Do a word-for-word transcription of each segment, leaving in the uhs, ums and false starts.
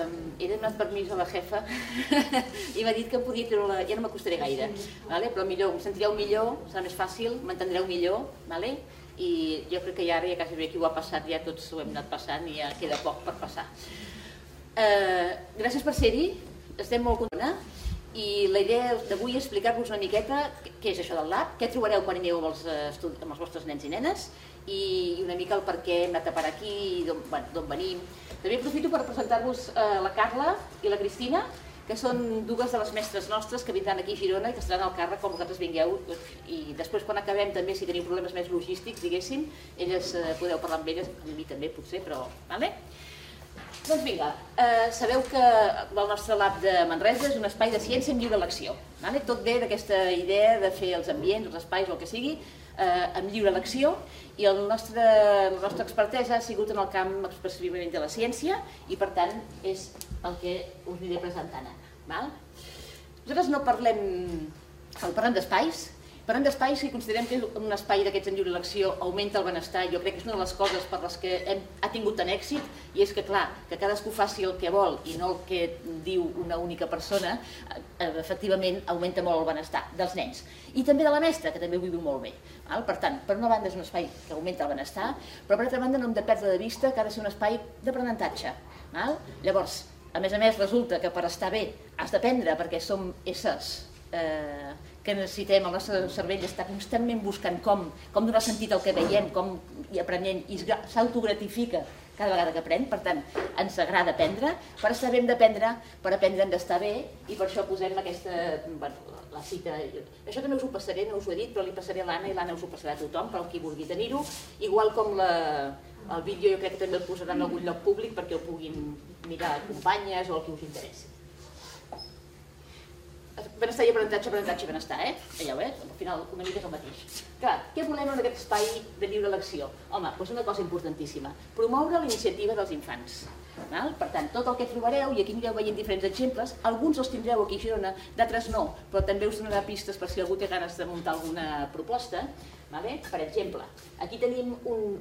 he demanat permís a la jefa i m'ha dit que em podia treure, ja no m'acostaré gaire, però millor, em sentireu millor, serà més fàcil, m'entendreu millor, i jo crec que ja ara ja quasi bé qui ho ha passat, ja tots ho hem anat passant i ja queda poc per passar. Gràcies per ser-hi, estem molt contents. I la idea d'avui és explicar-vos una miqueta què és això del lab, què trobareu quan aneu amb els vostres nens i nenes i una mica el per què hem anat a parar aquí i d'on venim. També aprofito per presentar-vos la Carla i la Cristina, que són dues de les mestres nostres que vindran aquí a Girona i que estaran al càrrec quan vosaltres vingueu. I després, quan acabem, també, si teniu problemes més logístics, diguéssim, elles podeu parlar amb elles, amb mi també potser, però... Doncs vinga, sabeu que el nostre lab de Manresa és un espai de ciència amb lliure elecció. Tot ve d'aquesta idea de fer els ambients, els espais o el que sigui, amb lliure elecció, i la nostra expertesa ha sigut en el camp específicament de la ciència i per tant és el que us aniré presentant ara. Nosaltres no parlem, parlem d'espais, Parlem d'espais i considerem que un espai d'aquests en lliure elecció augmenta el benestar. Jo crec que és una de les coses per les que ha tingut tant èxit i és que, clar, que cadascú faci el que vol i no el que diu una única persona, efectivament augmenta molt el benestar dels nens. I també de la mestra, que també ho viu molt bé. Per tant, per una banda és un espai que augmenta el benestar, però per altra banda no hem de perdre de vista que ha de ser un espai d'aprenentatge. Llavors, a més a més, resulta que per estar bé has d'aprendre perquè som éssers que necessitem, el nostre cervell està constantment buscant com donar sentit al que veiem, com i aprenent, i s'autogratifica cada vegada que aprèn, per tant, ens agrada aprendre, per estar bé hem d'aprendre, per aprendre hem d'estar bé, i per això posem aquesta, la cita, això també us ho passaré, no us ho he dit, però li passaré a l'Anna i l'Anna us ho passarà a tothom, per qui vulgui tenir-ho, igual com el vídeo jo crec que també el posaran en algun lloc públic perquè ho puguin mirar companyes o el que us interessi. Benestar i aprenentatge, aprenentatge i benestar, eh? Veieu, eh? Al final una mica és el mateix. Clar, què volem en aquest espai de lliure elecció? Home, doncs una cosa importantíssima, promoure la iniciativa dels infants. Per tant, tot el que trobareu, i aquí anireu veient diferents exemples, alguns els tindreu aquí a Girona, d'altres no, però també us donarà pistes per si algú té ganes de muntar alguna proposta. Per exemple, aquí tenim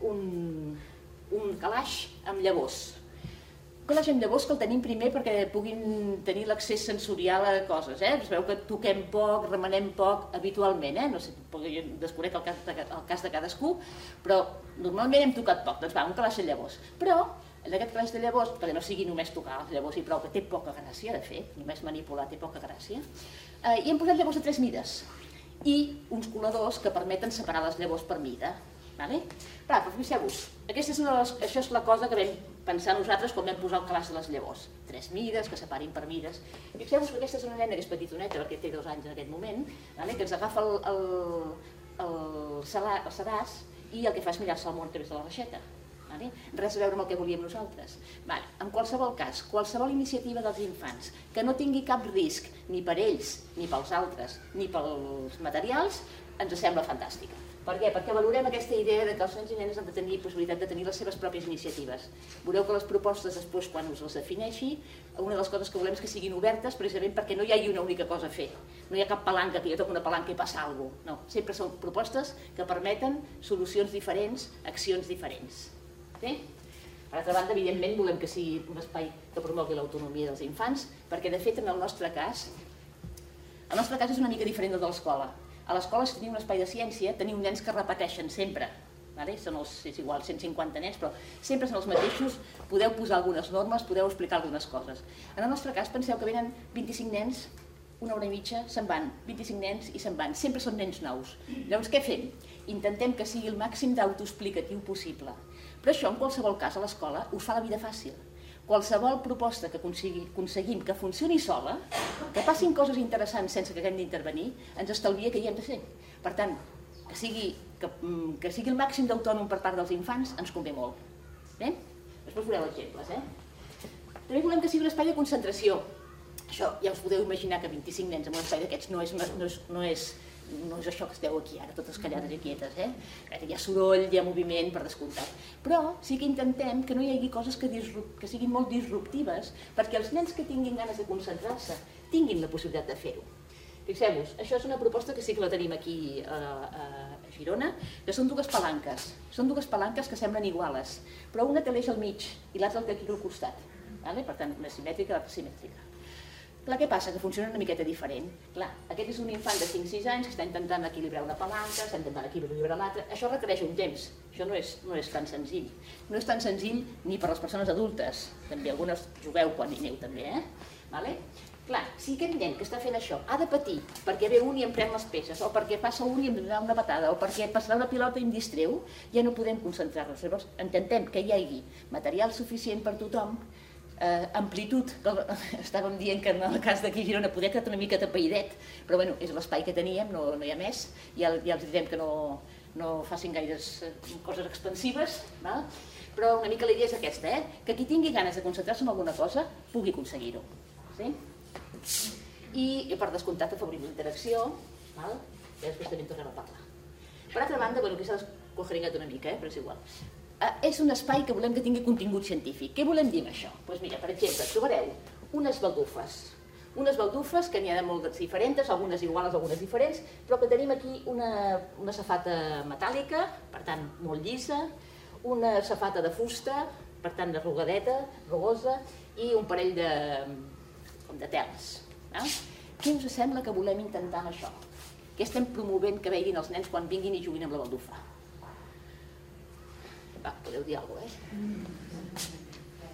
un calaix amb llavors. Un calaix amb llavors que el tenim primer perquè puguin tenir l'accés sensorial a coses. Es veu que toquem poc, remenem poc habitualment, no sé, jo desconec el cas de cadascú, però normalment hem tocat poc, doncs va, un calaix de llavors. Però en aquest calaix de llavors, perquè no sigui només tocar les llavors i prou, que té poca gràcia, de fet, només manipular té poca gràcia, i hem posat llavors de tres mides i uns coladors que permeten separar les llavors per mida. Però fixeu-vos, això és la cosa que vam pensar nosaltres quan vam posar el calaix de les llavors. Tres mides, que separin per mides. Fixeu-vos que aquesta és una nena que és petitoneta, perquè té dos anys en aquest moment, que ens agafa el sedàs i el que fa és mirar-se el món a través de la reixeta. Res a veure amb el que volíem nosaltres. En qualsevol cas, qualsevol iniciativa dels infants que no tingui cap risc ni per ells, ni pels altres, ni pels materials, ens sembla fantàstica. Per què? Perquè valorem aquesta idea que els nens i nenes han de tenir possibilitat de tenir les seves pròpies iniciatives. Veureu que les propostes després, quan us les defineixi, una de les coses que volem és que siguin obertes precisament perquè no hi hagi una única cosa a fer. No hi ha cap palanca, que jo toco una palanca i passa alguna cosa. No, sempre són propostes que permeten solucions diferents, accions diferents. Per altra banda, evidentment, volem que sigui un espai que promogui l'autonomia dels infants, perquè, de fet, en el nostre cas, el nostre cas és una mica diferent del de l'escola. A l'escola, si teniu un espai de ciència, teniu nens que repeteixen sempre. És igual, cent cinquanta nens, però sempre són els mateixos, podeu posar algunes normes, podeu explicar algunes coses. En el nostre cas, penseu que venen vint-i-cinc nens, una hora i mitja, se'n van, vint-i-cinc nens i se'n van, sempre són nens nous. Llavors, què fem? Intentem que sigui el màxim d'autoexplicatiu possible. Però això, en qualsevol cas, a l'escola, us fa la vida fàcil. Qualsevol proposta que aconseguim que funcioni sola, que passin coses interessants sense que haguem d'intervenir, ens estalvia que hi hem de ser. Per tant, que sigui el màxim d'autònom per part dels infants ens convé molt. Després veureu exemples. També volem que sigui un espai de concentració. Això ja us podeu imaginar que vint-i-cinc nens en un espai d'aquests no és no és això que esteu aquí ara, totes callades i quietes, hi ha soroll, hi ha moviment, per descomptat. Però sí que intentem que no hi hagi coses que siguin molt disruptives perquè els nens que tinguin ganes de concentrar-se tinguin la possibilitat de fer-ho. Fixeu-vos, això és una proposta que sí que la tenim aquí a Girona, que són dues palanques. Són dues palanques que semblen iguales, però una té l'eix al mig i l'altra el té aquí al costat. per tant, una simètrica i l'altra simètrica. Clar, què passa? Que funciona una miqueta diferent. Clar, aquest és un infant de cinc sis anys que està intentant equilibrar una palanca, està intentant equilibrar l'altra. Això requereix un temps, això no és, no és tan senzill. No és tan senzill ni per a les persones adultes, també algunes jugueu quan hi aneu també, eh? Vale? Clar, si aquest nen que està fent això ha de patir perquè ve un i em pren les peces, o perquè passa un i em donarà una patada, o perquè passarà una pilota i em distreu, ja no podem concentrar-nos. Llavors, intentem que hi hagi material suficient per tothom, Eh, amplitud, estàvem dient que en el cas d'aquí a Girona podia quedar una mica tapaidet, però bueno, és l'espai que teníem, no, no hi ha més, ja, ja els direm que no, no facin gaires eh, coses expansives, val? Però una mica la idea és aquesta, eh? Que qui tingui ganes de concentrar-se en alguna cosa pugui aconseguir-ho. Sí? I per descomptat afavorim l'interacció, val? I després també en tornem a parlar. Per altra banda, bueno, aquí s'ha descojaringat una mica, eh? Però és igual. És un espai que volem que tingui contingut científic. Què volem dir amb això? Doncs mira, per exemple, trobareu unes baldufes. Unes baldufes que n'hi ha de moltes diferents, algunes iguals, algunes diferents, però que tenim aquí una, una safata metàl·lica, per tant, molt llisa, una safata de fusta, per tant, arrugadeta, rugosa, i un parell de, de teles. No? Què us sembla que volem intentar amb això? Què estem promovent que veguin els nens quan vinguin i juguin amb la baldufa? Va, podeu dir alguna cosa, eh?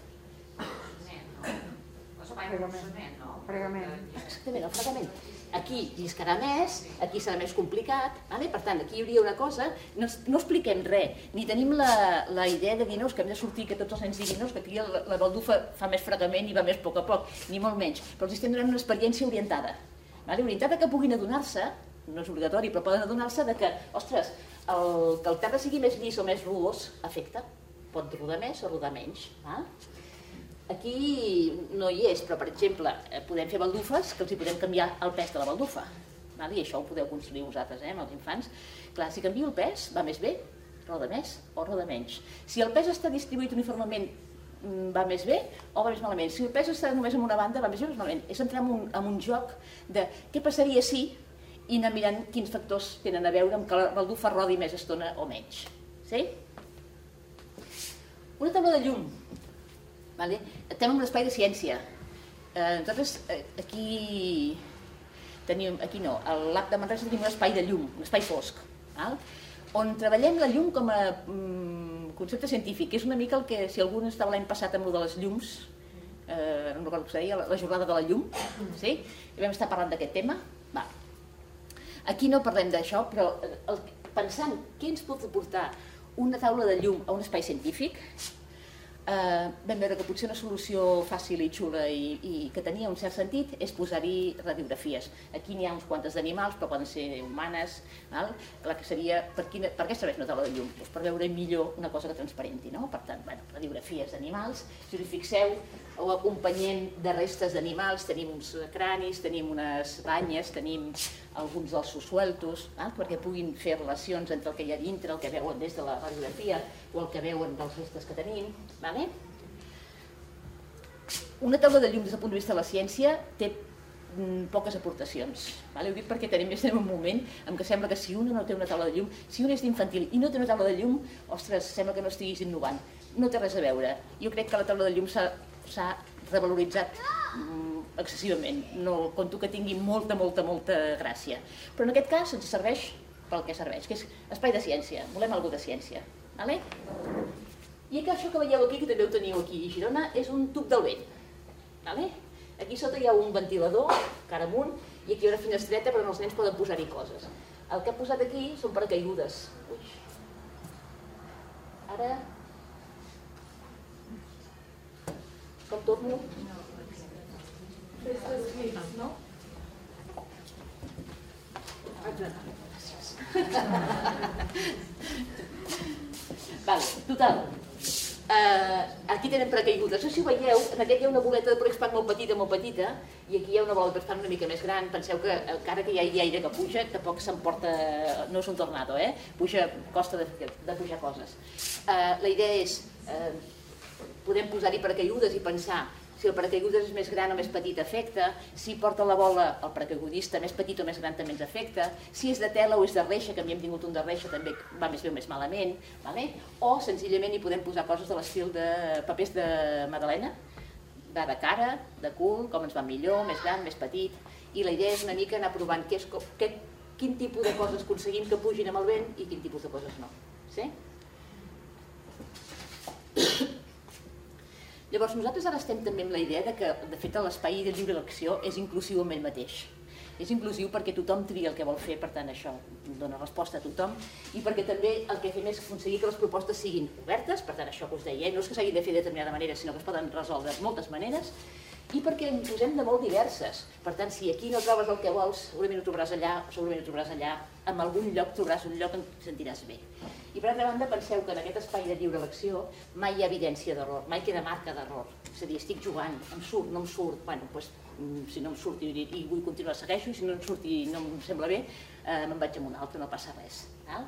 Fregament, no? Fregament. Exactament, el fregament. Aquí lliscarà més, aquí serà més complicat, vale? Per tant, aquí hi hauria una cosa, no, no expliquem res, ni tenim la, la idea de dir, no, que hem de sortir, que tots els nens diguin, no, que aquí la, la baldufa fa més fregament i va més a poc a poc, ni molt menys, però els estem donant una experiència orientada. Vale? Orientada que puguin adonar-se, no és obligatori, però poden adonar-se de que, ostres, el, que el terra sigui més llis o més rugós afecta. Pot rodar més o rodar menys. Ah? Aquí no hi és, però per exemple, podem fer baldufes que els hi podem canviar el pes de la baldufa. Vale? I això ho podeu construir vosaltres, eh, amb els infants. Clar, si canvio el pes, va més bé, roda més o roda menys. Si el pes està distribuït uniformement, va més bé o va més malament. Si el pes està només en una banda, va més bé o més malament. És entrar en un, en un joc de què passaria si i anar mirant quins factors tenen a veure amb que la baldufa rodi més estona o menys. Sí? Una taula de llum. Vale? Estem en un espai de ciència. Eh, nosaltres eh, aquí tenim, aquí no, al Lab de Manresa tenim un espai de llum, un espai fosc, val? On treballem la llum com a mm, concepte científic, que és una mica el que, si algú estava l'any passat amb el de les llums, eh, no recordo què se deia, la jornada de la llum, sí? I vam estar parlant d'aquest tema. Va. Aquí no parlem d'això, però el, pensant què ens pot aportar una taula de llum a un espai científic, eh, vam veure que potser una solució fàcil i xula i, i que tenia un cert sentit és posar-hi radiografies. Aquí n'hi ha uns quantes d'animals, però poden ser humanes. Val? Clar que seria, per, quina, per què serveix una taula de llum? Pues per veure millor una cosa que transparenti, no? Per tant, bueno, radiografies d'animals. Si us hi fixeu, o acompanyem de restes d'animals, tenim uns cranis, tenim unes banyes, tenim alguns ossos sueltos, eh, perquè puguin fer relacions entre el que hi ha dintre, el que veuen des de la radiografia o el que veuen dels restes que tenim. Vale? Una taula de llum des del punt de vista de la ciència té mm, poques aportacions. Vale? Ho dic perquè tenim més en un moment en què sembla que si una no té una taula de llum, si una és d'infantil i no té una taula de llum, ostres, sembla que no estiguis innovant. No té res a veure. Jo crec que la taula de llum s'ha s'ha revaloritzat mm, excessivament. No conto que tingui molta, molta, molta gràcia. Però en aquest cas ens serveix pel que serveix, que és espai de ciència. Volem alguna de ciència. Vale? I que això que veieu aquí, que també ho teniu aquí a Girona, és un tub del vent. Vale? Aquí sota hi ha un ventilador, cara amunt, i aquí hi ha una finestreta per on els nens poden posar-hi coses. El que he posat aquí són paracaigudes. Ui. Ara... Com torno? No? Gràcies. Vale, total. Uh, aquí tenen paracaigudes. No sé si ho veieu, en aquest hi ha una boleta de Prexpac molt petita, molt petita, i aquí hi ha una bola de Prexpac una mica més gran. Penseu que encara que hi hagi aire que puja, tampoc s'emporta, no és un tornado, eh? Puja, costa de, de pujar coses. Uh, la idea és, uh, podem posar-hi paracaigudes i pensar si el paracaigudes és més gran o més petit afecta, si porta la bola el paracaigudista més petit o més gran també ens afecta, si és de tela o és de reixa, que havíem tingut un de reixa també va més bé o més malament, vale? O senzillament hi podem posar coses de l'estil de papers de magdalena, va de cara, de cul, com ens va millor, més gran, més petit, i la idea és una mica anar provant què és, què, quin tipus de coses aconseguim que pugin amb el vent i quin tipus de coses no. Sí? Llavors, nosaltres ara estem també amb la idea de que, de fet, l'espai de lliure elecció és inclusiu amb ell mateix. És inclusiu perquè tothom tria el que vol fer, per tant, això dona resposta a tothom, i perquè també el que fem és aconseguir que les propostes siguin obertes, per tant, això que us deia, no és que s'hagin de fer de determinada manera, sinó que es poden resoldre de moltes maneres, i perquè en posem de molt diverses. Per tant, si aquí no trobes el que vols, segurament ho trobaràs allà, segurament ho trobaràs allà, en algun lloc trobaràs un lloc on et sentiràs bé. I per altra banda, penseu que en aquest espai de lliure elecció mai hi ha evidència d'error, mai queda marca d'error. És a dir, estic jugant, em surt, no em surt, bueno, doncs, si no em surt i, i vull continuar, segueixo, i si no em surt i no em sembla bé, eh, me'n vaig amb un altre, no passa res. Val?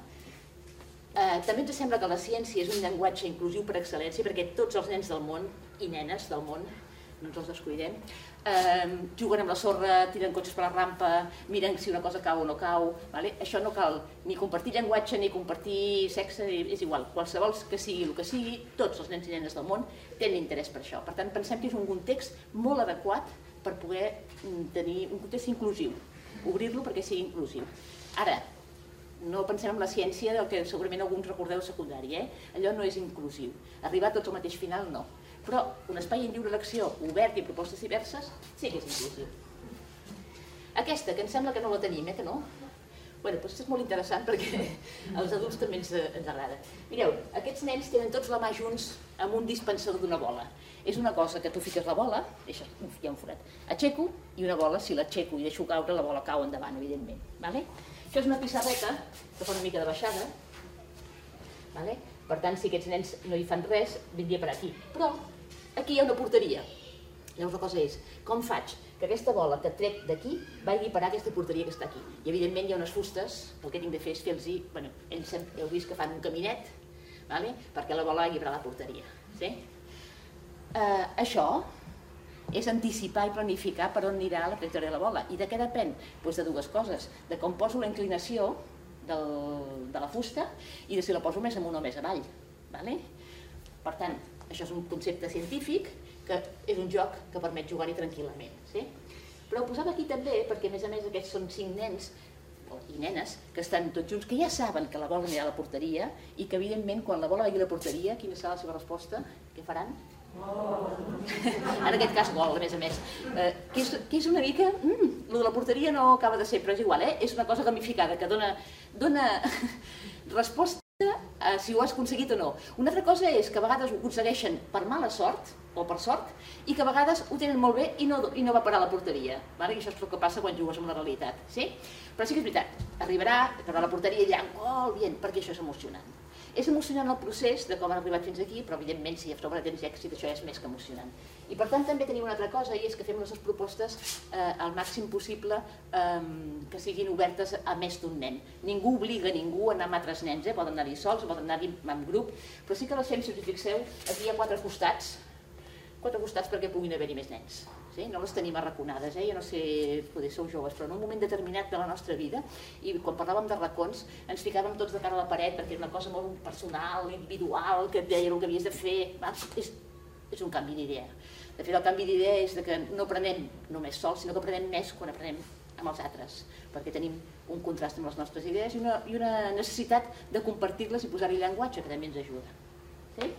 Eh, també ens sembla que la ciència és un llenguatge inclusiu per excel·lència, perquè tots els nens del món i nenes del món, no ens els descuidem, eh, juguen amb la sorra, tiren cotxes per la rampa, miren si una cosa cau o no cau. Vale? Això no cal ni compartir llenguatge ni compartir sexe, és igual. Qualsevol que sigui el que sigui, tots els nens i nenes del món tenen interès per això. Per tant, pensem que és un context molt adequat per poder tenir un context inclusiu, obrir-lo perquè sigui inclusiu. Ara, no pensem en la ciència del que segurament alguns recordeu secundari, eh? Allò no és inclusiu. Arribar a tots al mateix final, no. Però un espai en lliure elecció obert i propostes diverses sí que és inclusiu. Aquesta, que em sembla que no la tenim, eh, que no? Bé, doncs és molt interessant perquè als adults també ens, ens agrada. Mireu, aquests nens tenen tots la mà junts amb un dispensador d'una bola. És una cosa que tu fiques la bola, deixa, uf, hi ha un forat, aixeco i una bola, si l'aixeco i deixo caure, la bola cau endavant, evidentment. Vale? Això és una pissarreta que fa una mica de baixada. Vale? Per tant, si aquests nens no hi fan res, vindria per aquí. Però aquí hi ha una porteria. Llavors la cosa és, com faig que aquesta bola que trec d'aquí vagi a parar aquesta porteria que està aquí? I evidentment hi ha unes fustes, el que tinc de fer és fer-los, bueno, ells heu vist que fan un caminet, vale? Perquè la bola vagi a parar a la porteria. Sí? Uh, això és anticipar i planificar per on anirà la trajectòria de la bola. I de què depèn? Pues de dues coses. De com poso la inclinació del, de la fusta i de si la poso més amunt o més avall. Vale? Per tant, això és un concepte científic que és un joc que permet jugar-hi tranquil·lament. Sí? Però ho posava aquí també perquè, a més a més, aquests són cinc nens i nenes que estan tots junts, que ja saben que la bola anirà a la porteria i que, evidentment, quan la bola vagi a la porteria, quina serà la seva resposta? Què faran? En aquest cas gol, a més a més, eh, que, és, que és una mica, mm, lo de la porteria no acaba de ser, però és igual, eh? És una cosa gamificada que dona, dona resposta a si ho has aconseguit o no. Una altra cosa és que a vegades ho aconsegueixen per mala sort o per sort i que a vegades ho tenen molt bé i no, i no va parar a la porteria, vale? I això és el que passa quan jugues amb la realitat, sí? Però sí que és veritat, arribarà, acabarà la porteria i dirà gol, bien, perquè això és emocionant. És emocionant el procés de com han arribat fins aquí, però evidentment si a sobre tens èxit això és més que emocionant. I per tant també tenim una altra cosa, i és que fem les nostres propostes eh, al màxim possible eh, que siguin obertes a més d'un nen. Ningú obliga ningú a anar amb altres nens, eh? Poden anar-hi sols, poden anar-hi en grup, però sí que les fem, si us hi fixeu, aquí hi ha quatre costats, quatre costats perquè puguin haver-hi més nens. Sí? No les tenim arraconades, eh? Jo no sé, poder sou joves, però en un moment determinat de la nostra vida, i quan parlàvem de racons, ens ficàvem tots de cara a la paret perquè és una cosa molt personal, individual, que et deia el que havies de fer. És, és un canvi d'idea. De fet, el canvi d'idea és que no aprenem només sols, sinó que aprenem més quan aprenem amb els altres, perquè tenim un contrast amb les nostres idees i una, i una necessitat de compartir-les i posar-hi llenguatge, que també ens ajuda. Sí?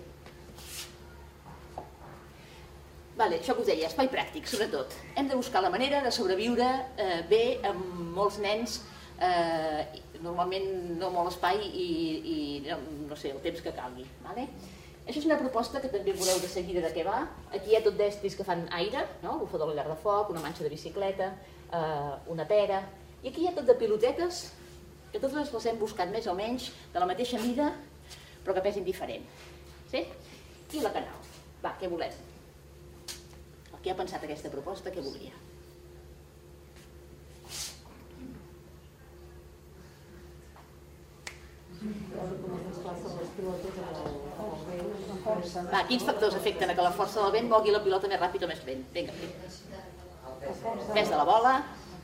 Vale, això que us deia, espai pràctic, sobretot. Hem de buscar la manera de sobreviure eh, bé amb molts nens, eh, normalment no molt espai i, i no, no sé, el temps que calgui. Vale? Això és una proposta que també veureu de seguida de què va. Aquí hi ha tot d'estris que fan aire, no? Bufador a la llar de foc, una manxa de bicicleta, eh, una pera. I aquí hi ha tot de pilotetes, que totes les hem buscat més o menys de la mateixa mida, però que pesin diferent. Sí? I la canal. Va, què volem? Qui ha pensat aquesta proposta, què volia? Va, quins factors afecten a que la força del vent mogui la pilota més ràpid o més lent? Vinga, pes de la bola,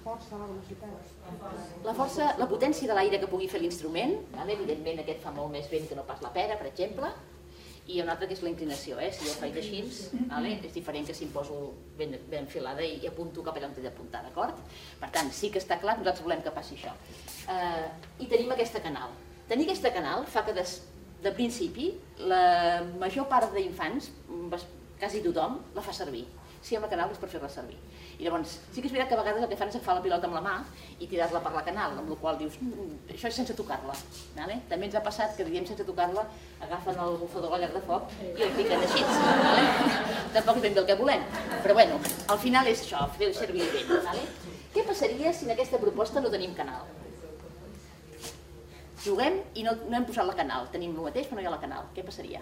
la força, la potència de l'aire que pugui fer l'instrument, evidentment aquest fa molt més vent que no pas la pera, per exemple, i hi ha una altra que és la inclinació, si jo faig així, és diferent que si em poso ben enfilada i apunto cap allà on he d'apuntar, d'acord? Per tant, sí que està clar, nosaltres volem que passi això. I tenim aquesta canal. Tenir aquesta canal fa que de principi la major part d'infants, quasi tothom, la fa servir. Si hi ha una canal és per fer-la servir. I llavors, sí que és veritat que a vegades el que fan és agafar la pilota amb la mà i tirar-la per la canal, amb la qual dius, això és sense tocar-la. També ens ha passat que diem sense tocar-la, agafen el bufador a la llar de foc i el piquen així. Tampoc és ben bé el que volem, però bueno, al final és això, fer servir el vent. Què passaria si en aquesta proposta no tenim canal? Juguem i no hem posat la canal, tenim el mateix però no hi ha la canal, què passaria?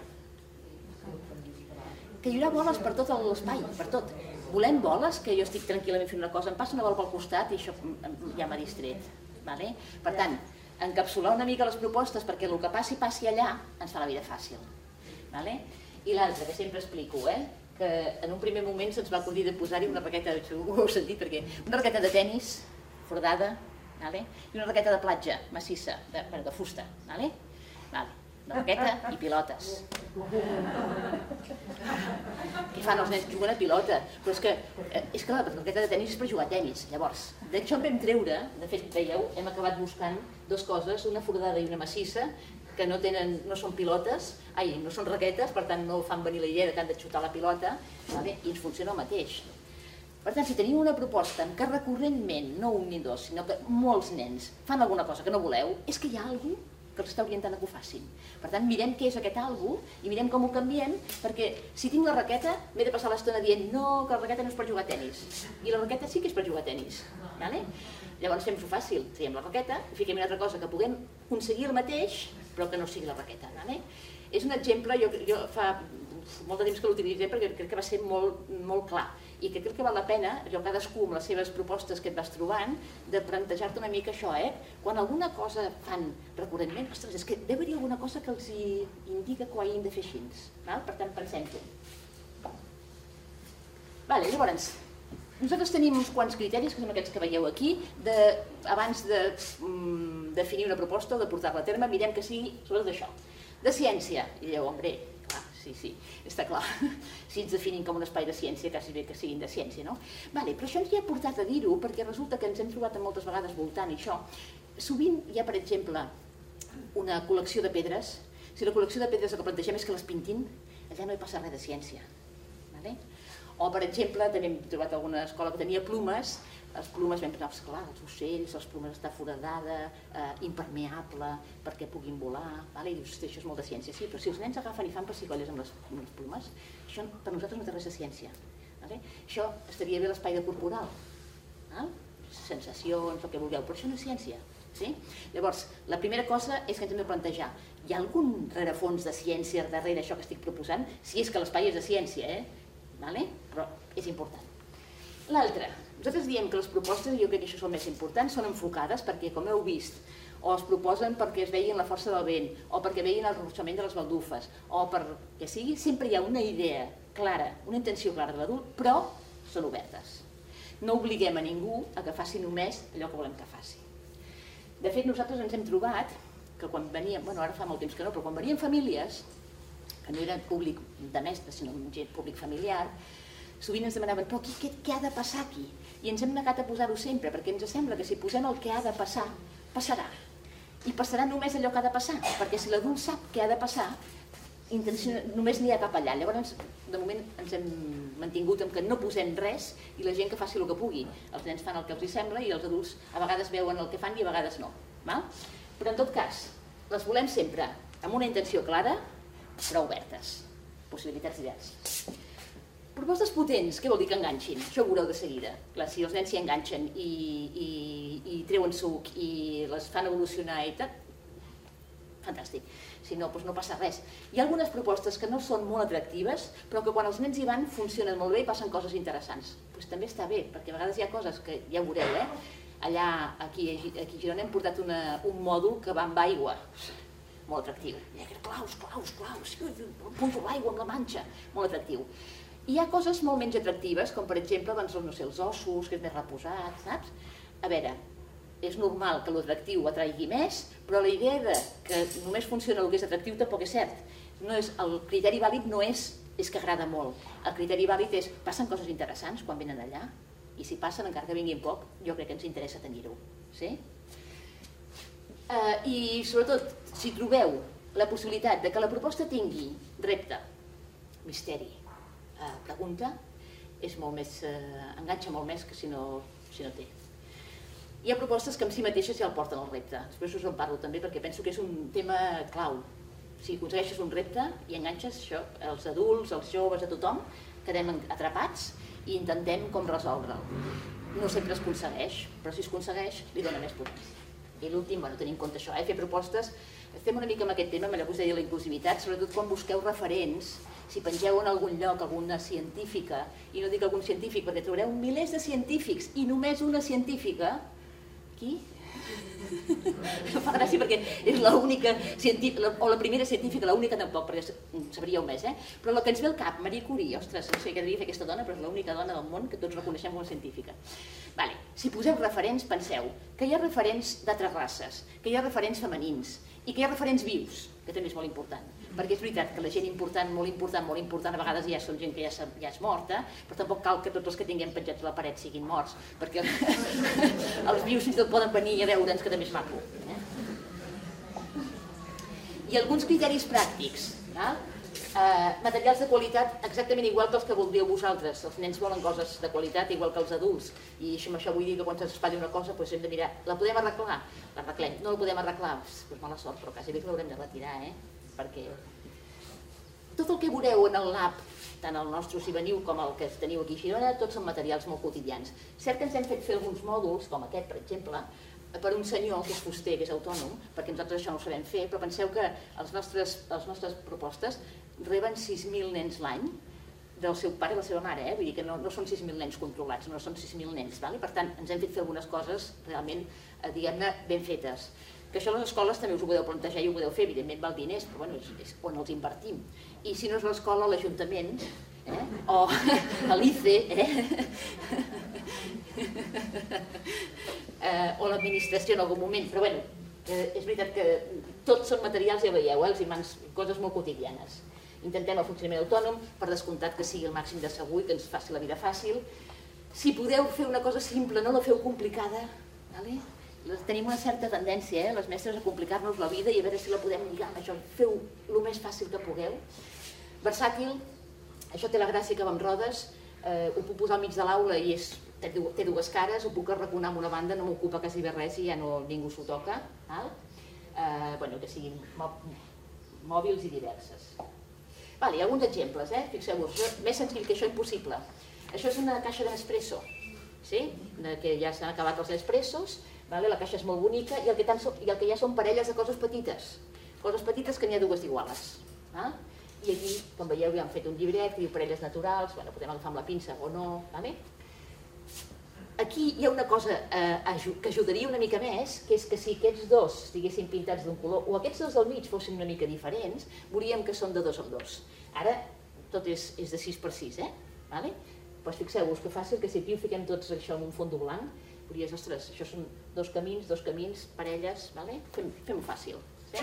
Que hi haurà boles per tot l'espai, per tot. Volem boles, que jo estic tranquil·lament fent una cosa, em passa una bola pel costat i això ja m'ha distret. Per tant, encapsular una mica les propostes perquè el que passi, passi allà, ens fa la vida fàcil. I l'altre, que sempre explico, que en un primer moment se'ns va acudir de posar-hi una raqueta, ho heu sentit perquè, una raqueta de tenis, fordada, i una raqueta de platja, massissa, de fusta. Una raqueta i pilotes. Què fan els nens? Juguen a pilota. Però és que la raqueta de tenis és per jugar a tenis. Llavors, d'això en vam treure, de fet, veieu, hem acabat buscant dues coses, una fordada i una massissa, que no són pilotes, ai, no són raquetes, per tant no fan venir la idea que han de xutar la pilota, i ens funciona el mateix. Per tant, si tenim una proposta en què recurrentment, no un ni dos, sinó que molts nens fan alguna cosa que no voleu, és que hi ha algú que els està orientant a que ho facin. Per tant, mirem què és aquest algú i mirem com ho canviem, perquè si tinc la raqueta m'he de passar l'estona dient no, que la raqueta no és per jugar a tenis. I la raqueta sí que és per jugar a tenis. Llavors fem-ho fàcil, traiem la raqueta i fiquem una altra cosa que puguem aconseguir el mateix, però que no sigui la raqueta. És un exemple, jo fa molt de temps que l'utilitzem perquè crec que va ser molt clar i que crec que val la pena, jo cadascú amb les seves propostes que et vas trobant, de plantejar-te una mica això, eh? Quan alguna cosa fan recurrentment, ostres, és que deu haver-hi alguna cosa que els indica que ho hagin de fer així. Per tant, pensem-ho. Llavors, nosaltres tenim uns quants criteris, que són aquests que veieu aquí, abans de definir una proposta o de portar-la a terme, mirem que sigui sobretot això. De ciència, i dieu, hombre, clar, sí, sí, està clar. Si ens definim com un espai de ciència, quasi bé que siguin de ciència, no? Però això ens hi ha portat a dir-ho perquè resulta que ens hem trobat moltes vegades voltant això. Sovint hi ha, per exemple, una col·lecció de pedres. Si la col·lecció de pedres el que plantegem és que les pintin, allà no hi passa res de ciència. O, per exemple, també hem trobat alguna escola que tenia plomes, les plomes vam pensar, esclar, els ocells, les plomes està foradada, impermeable, perquè puguin volar, i dius, això és molt de ciència, sí, però si els nens agafen i fan pessigolles amb les plomes, això per nosaltres no té res de ciència. Això estaria bé l'espai de corporal, sensacions, el que vulgueu, però això no és ciència. Llavors, la primera cosa és que ens hem de plantejar, hi ha algun rerefons de ciència darrere això que estic proposant? Si és que l'espai és de ciència, eh? Però és important. L'altre, nosaltres diem que les propostes, i jo crec que això és el més important, són enfocades perquè, com heu vist, o es proposen perquè es veien la força del vent, o perquè veien el ruixament de les baldufes, o per que sigui, sempre hi ha una idea clara, una intenció clara de l'adult, però són obertes. No obliguem a ningú a que faci només allò que volem que faci. De fet, nosaltres ens hem trobat que quan veníem, bueno, ara fa molt temps que no, però quan venien famílies, que no era públic de mestres, sinó gent públic familiar, sovint ens demanaven, però què ha de passar aquí? I ens hem negat a posar-ho sempre, perquè ens sembla que si posem el que ha de passar, passarà. I passarà només allò que ha de passar, perquè si l'adult sap què ha de passar, només n'hi ha cap allà. Llavors, de moment, ens hem mantingut en que no posem res i la gent que faci el que pugui. Els nens fan el que els sembla i els adults a vegades veuen el que fan i a vegades no. Però en tot cas, les volem sempre amb una intenció clara, però obertes, possibilitats diverses. Propostes potents, què vol dir que enganxin? Això ho veureu de seguida. Si els nens s'hi enganxen i treuen suc i les fan evolucionar i tal, fantàstic. Si no, doncs no passa res. Hi ha algunes propostes que no són molt atractives, però que quan els nens hi van funcionen molt bé i passen coses interessants. Doncs també està bé, perquè a vegades hi ha coses que ja ho veureu, eh? Allà, aquí a Girona, hem portat un mòdul que va amb aigua. Molt atractiu. Claus, claus, claus, pujo l'aigua amb la manxa. Molt atractiu. I hi ha coses molt menys atractives, com per exemple, no sé, els ossos, que és més reposat, saps? A veure, és normal que l'atractiu atraigui més, però la idea que només funciona el que és atractiu tampoc és cert. El criteri vàlid no és que agrada molt. El criteri vàlid és passen coses interessants quan venen allà i si passen, encara que vinguin poc, jo crec que ens interessa tenir-ho. I sobretot, si trobeu la possibilitat que la proposta tingui repte, misteri, pregunta, enganxa molt més que si no té. Hi ha propostes que en si mateixes ja el porten al repte. Després us en parlo també perquè penso que és un tema clau. Si aconsegueixes un repte i enganxes això, els adults, els joves, a tothom, quedem atrapats i intentem com resoldre'l. No sempre es aconsegueix, però si es aconsegueix li dona més potència. I l'últim, tenint en compte això, fer propostes, estem una mica amb aquest tema, allò que us deia la inclusivitat, sobretot quan busqueu referents, si pengeu en algun lloc alguna científica, i no dic algun científic perquè trobareu milers de científics i només una científica, qui? No fa gràcia perquè és l'única científica, o la primera científica, l'única tampoc, perquè sabríeu més, eh? Però el que ens ve al cap, Marie Curie, ostres, no sé què devia fer aquesta dona, però és l'única dona del món que tots reconeixem com a científica. Si poseu referents, penseu que hi ha referents d'altres races, que hi ha referents femenins i que hi ha referents vius, que també és molt important. Perquè és veritat que la gent important, molt important, molt important, a vegades ja són gent que ja és morta, però tampoc cal que tots els que tinguem penjats a la paret siguin morts, perquè els vius fins i tot poden venir a veure'ns, que també és maco. I alguns criteris pràctics. Materials de qualitat exactament igual que els que voldríeu vosaltres. Els nens volen coses de qualitat igual que els adults. I amb això vull dir que quan s'espatlli una cosa hem de mirar, la podem arreglar? L'arreglem. No la podem arreglar? Doncs mala sort, però quasi bé que l'haurem de retirar, eh? Perquè tot el que veureu en el lab, tant el nostre si veniu com el que teniu aquí a Girona, tots són materials molt quotidians. Cert que ens hem fet fer alguns mòduls, com aquest, per exemple, per un senyor que és fuster, que és autònom, perquè nosaltres això no ho sabem fer, però penseu que les nostres propostes reben sis mil nens l'any del seu pare i la seva mare, vull dir que no són sis mil nens controlats, no són sis mil nens. Per tant, ens hem fet fer algunes coses realment, diguem-ne, ben fetes. Que això a les escoles també us ho podeu plantejar i ho podeu fer, evidentment val diners, però és on els invertim. I si no és l'escola, l'Ajuntament, o l'I C E, o l'administració en algun moment, però bé, és veritat que tots són materials, ja veieu, els imants, coses molt quotidianes. Intentem el funcionament autònom, per descomptat que sigui el màxim de segur i que ens faci la vida fàcil. Si podeu fer una cosa simple, no la feu complicada, d'acord? Tenim una certa tendència, les mestres, a complicar-nos la vida i a veure si la podem lligar amb això. Feu el més fàcil que pugueu. Versàtil, això té la gràcia que va amb rodes, ho puc posar al mig de l'aula i té dues cares, ho puc arraconar amb una banda, no m'ocupa quasi bé res i ja ningú s'ho toca. Que siguin mòbils i diverses. Hi ha alguns exemples, fixeu-vos, més senzill que això impossible. Això és una caixa de Nespresso, que ja s'han acabat els Nespressos, la caixa és molt bonica i el que hi ha són parelles de coses petites, coses petites que n'hi ha dues d'iguales. I aquí, com veieu, ja han fet un llibret que diu parelles naturals, podem agafar amb la pinça o no. Aquí hi ha una cosa que ajudaria una mica més, que és que si aquests dos estiguessin pintats d'un color o aquests dos del mig fossin una mica diferents, veuríem que són de dos en dos. Ara tot és de sis per sis, eh? Doncs fixeu-vos que fàcil que si aquí ho fiquem tots això en un fond blanc, diries, ostres, això són dos camins, dos camins, parelles, fem-ho fàcil.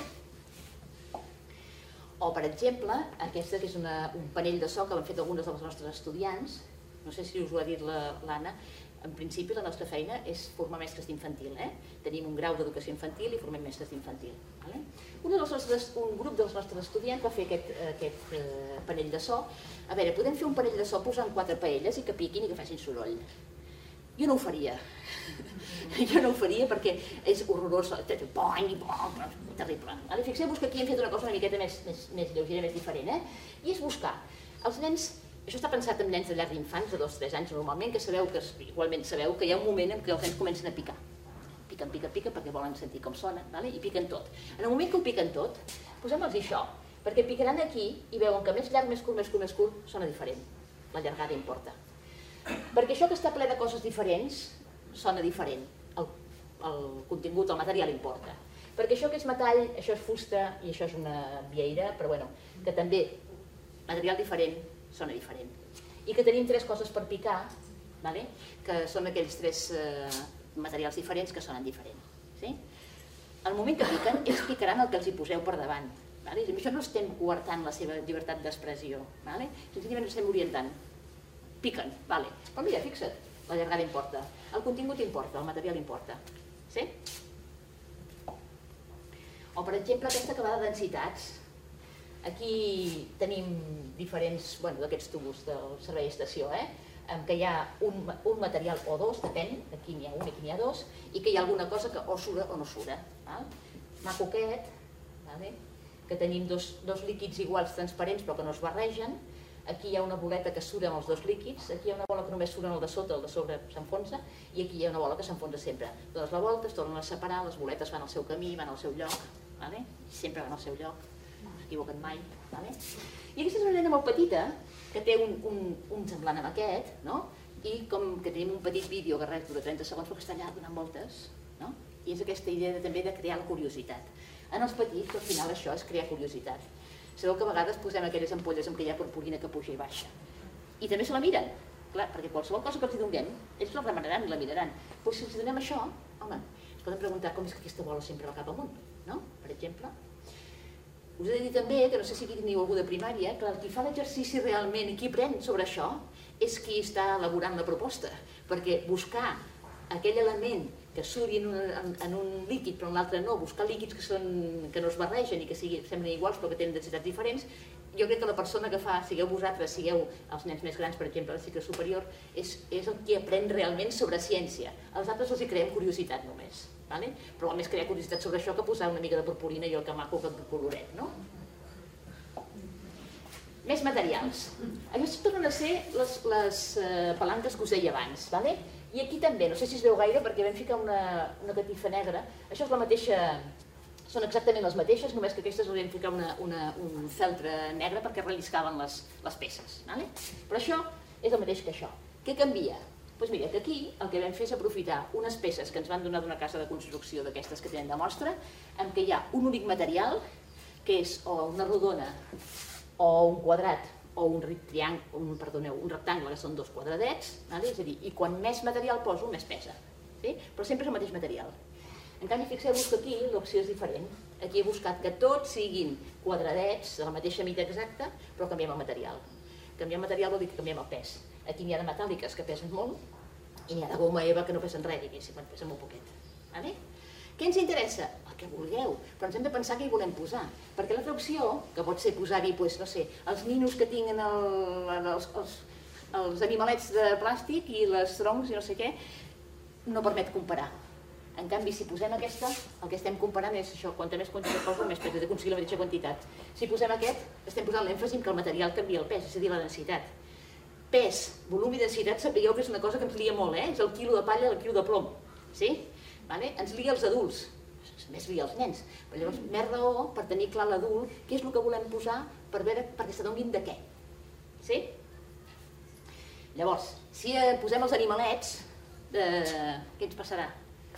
O, per exemple, aquesta que és un panell de so que han fet algunes dels nostres estudiants, no sé si us ho ha dit l'Anna, en principi la nostra feina és formar mestres d'infantil. Tenim un grau d'educació infantil i formem mestres d'infantil. Un grup dels nostres estudiants va fer aquest panell de so. A veure, podem fer un panell de so posant quatre paelles i que piquin i que facin soroll. Jo no ho faria. Jo no ho faria perquè és horrorós, terrible. Fixeu-vos que aquí hem fet una cosa una miqueta més lleugera, més diferent, i és buscar. Els nens, això està pensat en nens de llar d'infants, de dos o tres anys normalment, que sabeu que igualment sabeu que hi ha un moment en què els nens comencen a picar. Piquen, piquen, piquen, perquè volen sentir com sona, i piquen tot. En el moment que ho piquen tot, posem-los això, perquè picaran aquí i veuen que més llarg, més curt, més curt, més curt, sona diferent. La llargada importa. Perquè això que està ple de coses diferents sona diferent, el contingut, el material importa. Perquè això que és metall, això és fusta i això és una vieira, però bueno, que també material diferent sona diferent. I que tenim tres coses per picar, que són aquells tres materials diferents que sonen diferent. Al moment que piquen, ells picaran el que els hi poseu per davant. I amb això no estem coartant la seva llibertat d'expressió, senzillament ens estem orientant. Piquen, vale. Però mira, fixa't, la llargada importa, el contingut importa, el material importa. Sí? O, per exemple, aquesta que va de densitats. Aquí tenim diferents, bueno, d'aquests tubos del servei estació, en què hi ha un material o dos, depèn, aquí n'hi ha un i aquí n'hi ha dos, i que hi ha alguna cosa que o sura o no sura. Maco aquest, que tenim dos líquids iguals transparents però que no es barregen. Aquí hi ha una boleta que sura amb els dos líquids, aquí hi ha una bola que només sura en el de sota, el de sobre s'enfonsa, i aquí hi ha una bola que s'enfonsa sempre. Dones la volta, es tornen a separar, les boletes van al seu camí, van al seu lloc, sempre van al seu lloc, no s'equivoquen mai. I aquesta és una nena molt petita, que té un semblant amb aquest, i com que tenim un petit vídeo que res dura trenta segons però que està allà donant voltes, i és aquesta idea també de crear la curiositat. En els petits, al final, això és crear curiositat. Sabeu que a vegades posem aquelles ampolles en què hi ha purpurina que puja i baixa. I també se la miren, clar, perquè qualsevol cosa que els donem, ells la remanaran i la miraran. Però si els donem això, home, es poden preguntar com és que aquesta bola sempre va cap amunt, no? Per exemple. Us he de dir també, que no sé si aquí teniu algú de primària, que qui fa l'exercici realment i qui pren sobre això és qui està elaborant la proposta, perquè buscar aquell element que suri en un líquid però en l'altre no, buscar líquids que no es barregen i que semblen iguals però que tenen densitats diferents, jo crec que la persona que fa, sigueu vosaltres, sigueu els nens més grans, per exemple, el cicle superior, és el qui aprèn realment sobre ciència. Els altres els hi creem curiositat només, però val més crear curiositat sobre això que posar una mica de purpurina i el que maco que coloret, no? Més materials. Aquestes tornen a ser les palanques que us deia abans, d'acord? I aquí també, no sé si es veu gaire perquè vam ficar una catifa negra, això és la mateixa, són exactament les mateixes, només que aquestes els vam ficar un feltre negre perquè relliscaven les peces. Però això és el mateix que això. Què canvia? Doncs mira, que aquí el que vam fer és aprofitar unes peces que ens van donar d'una casa de construcció d'aquestes que tenen de mostra, en què hi ha un únic material, que és o una rodona o un quadrat, o un rectangle, que són dos quadradets, és a dir, i quan més material poso, més pesa, però sempre és el mateix material. En canvi, fixeu-vos que aquí l'opció és diferent. Aquí he buscat que tots siguin quadradets de la mateixa mida exacta, però canviem el material. Canviar el material vol dir que canviem el pes. Aquí n'hi ha de metàl·liques que pesen molt, i n'hi ha de goma eva que no pesen res, diguéssim, pesen molt poquet. Què ens interessa? El que vulgueu, però ens hem de pensar què hi volem posar, perquè l'altra opció, que pot ser posar-hi, no sé, els ninos que tinguin els animalets de plàstic i les troncs i no sé què, no permet comparar. En canvi, si posem aquesta, el que estem comparant és això, quanta més quantitat poso, més pes, he d'aconseguir la mateixa quantitat. Si posem aquest, estem posant l'èmfasi que el material canvia el pes, és a dir, la densitat. Pes, volum i densitat, sapigueu que és una cosa que ens lia molt, és el quilo de palla i el quilo de plom. Ens lia els adults, més lia els nens, però llavors més raó per tenir clar l'adult què és el que volem posar perquè s'adonin de què. Llavors, si posem els animalets, què ens passarà?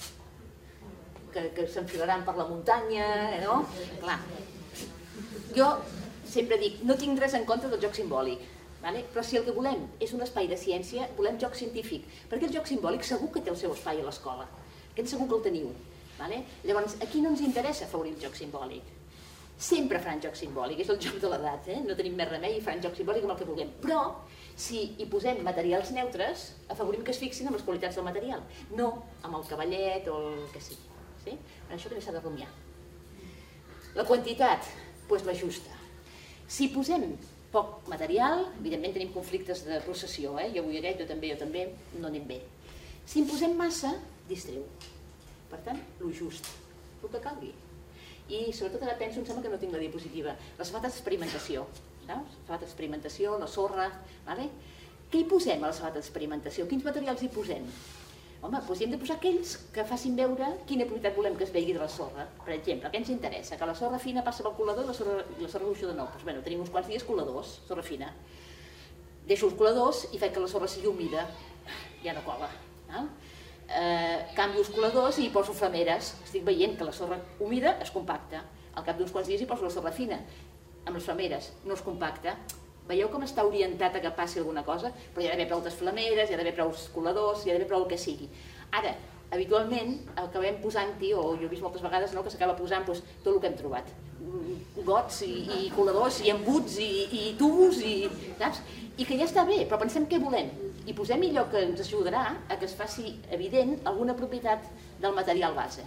Que s'enfilaran per la muntanya, no? Clar. Jo sempre dic, no tinc res en contra del joc simbòlic, però si el que volem és un espai de ciència, volem joc científic, perquè el joc simbòlic segur que té el seu espai a l'escola, aquest segur que el teniu. Llavors, aquí no ens interessa afavorir el joc simbòlic. Sempre faran joc simbòlic, és el joc de l'edat, no tenim més remei i faran joc simbòlic amb el que vulguem. Però, si hi posem materials neutres, afavorim que es fixin amb les qualitats del material, no amb el cavallet o el que sigui. Per això també s'ha de rumiar. La quantitat, doncs la justa. Si posem poc material, evidentment tenim conflictes de processió, jo vull aquest, jo també, jo també, no anem bé. Si en posem massa, distreu. Per tant, el just, el que calgui. I sobretot ara penso, em sembla que no tinc la diapositiva, la safata d'experimentació, saps? Safata d'experimentació, la sorra, què hi posem a la safata d'experimentació? Quins materials hi posem? Home, doncs hi hem de posar aquells que facin veure quina propietat volem que es vegi de la sorra. Per exemple, què ens interessa? Que la sorra fina passa pel colador i la sorra gruixuda no. Doncs bé, tenim uns quants dies coladors, sorra fina. Deixo els coladors i faig que la sorra sigui humida, ja no cola. Canvio els coladors i hi poso flameres. Estic veient que la sorra humida es compacta. Al cap d'uns quants dies hi poso la sorra fina. Amb les flameres no es compacta. Veieu com està orientat a que passi alguna cosa? Però hi ha d'haver prou de flameres, hi ha d'haver prou coladors, hi ha d'haver prou el que sigui. Ara, habitualment, acabem posant-hi, o jo he vist moltes vegades que s'acaba posant tot el que hem trobat. gots i coladors i embuts i tubos i que ja està bé, però pensem què volem i posem allò que ens ajudarà a que es faci evident alguna propietat del material base.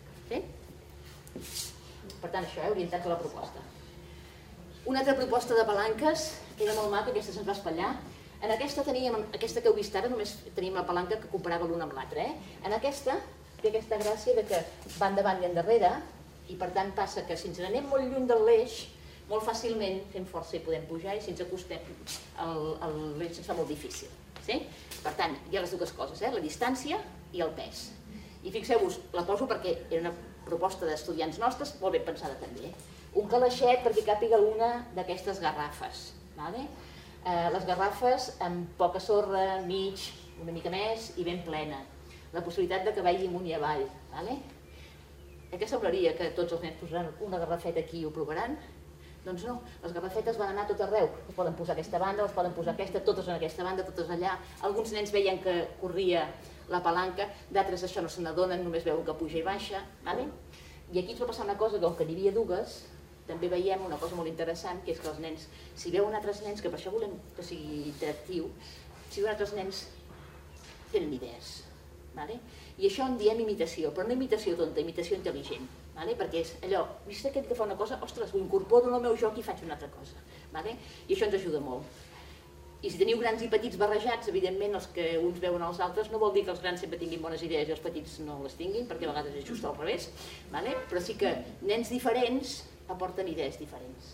Per tant, això, orientats a la proposta. Una altra proposta de palanques, que era molt maca, aquesta se'ns va espatllar. En aquesta teníem, aquesta que heu vist ara, només teníem la palanca que comparava l'una amb l'altra. En aquesta té aquesta gràcia que va endavant i endarrere i per tant passa que si ens n'anem molt lluny de l'eix, molt fàcilment fem força i podem pujar i si ens acostem l'eix ens fa molt difícil. Per tant, hi ha les dues coses, la distància i el pes. I fixeu-vos, la poso perquè era una proposta d'estudiants nostres, molt ben pensada també. Un calaixet perquè càpiga una d'aquestes garrafes. Les garrafes amb poca sorra, mig, una mica més i ben plena. La possibilitat que vagi amunt i avall. Què semblaria que tots els nens posaran una garrafeta aquí i ho provaran? Doncs no, les garrafetes van anar a tot arreu. Es poden posar aquesta banda, es poden posar aquesta, totes en aquesta banda, totes allà. Alguns nens veien que corria la palanca, d'altres això no se n'adonen, només veuen que puja i baixa. I aquí ens va passar una cosa, com que n'hi havia dues, també veiem una cosa molt interessant, que és que els nens, si veuen altres nens, que per això volem que sigui interactiu, si veuen altres nens, tenen idees. I això en diem imitació, però no imitació tonta, imitació intel·ligent. Perquè és allò, vist aquest que fa una cosa, ostres, ho incorporo en el meu joc i faig una altra cosa. I això ens ajuda molt. I si teniu grans i petits barrejats, evidentment els que uns veuen els altres, no vol dir que els grans sempre tinguin bones idees i els petits no les tinguin, perquè a vegades és just al revés, però sí que nens diferents aporten idees diferents.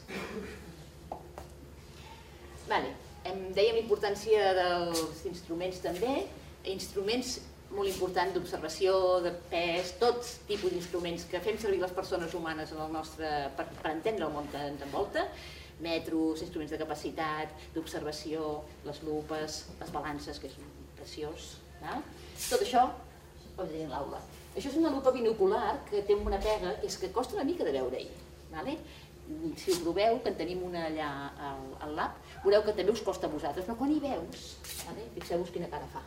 Dèiem l'importància dels instruments també, instruments molt important d'observació, de pes, tot tipus d'instruments que fem servir les persones humanes per entendre el món que ens envolta, metros, instruments de capacitat, d'observació, les lupes, les balances, que és preciós. Tot això ho diré en l'aula. Això és una lupa binocular que té una pega que és que costa una mica de veure-hi. Si ho proveu, que en tenim una allà al lab, veureu que també us costa a vosaltres, però quan hi veus, fixeu-vos quina cara fa.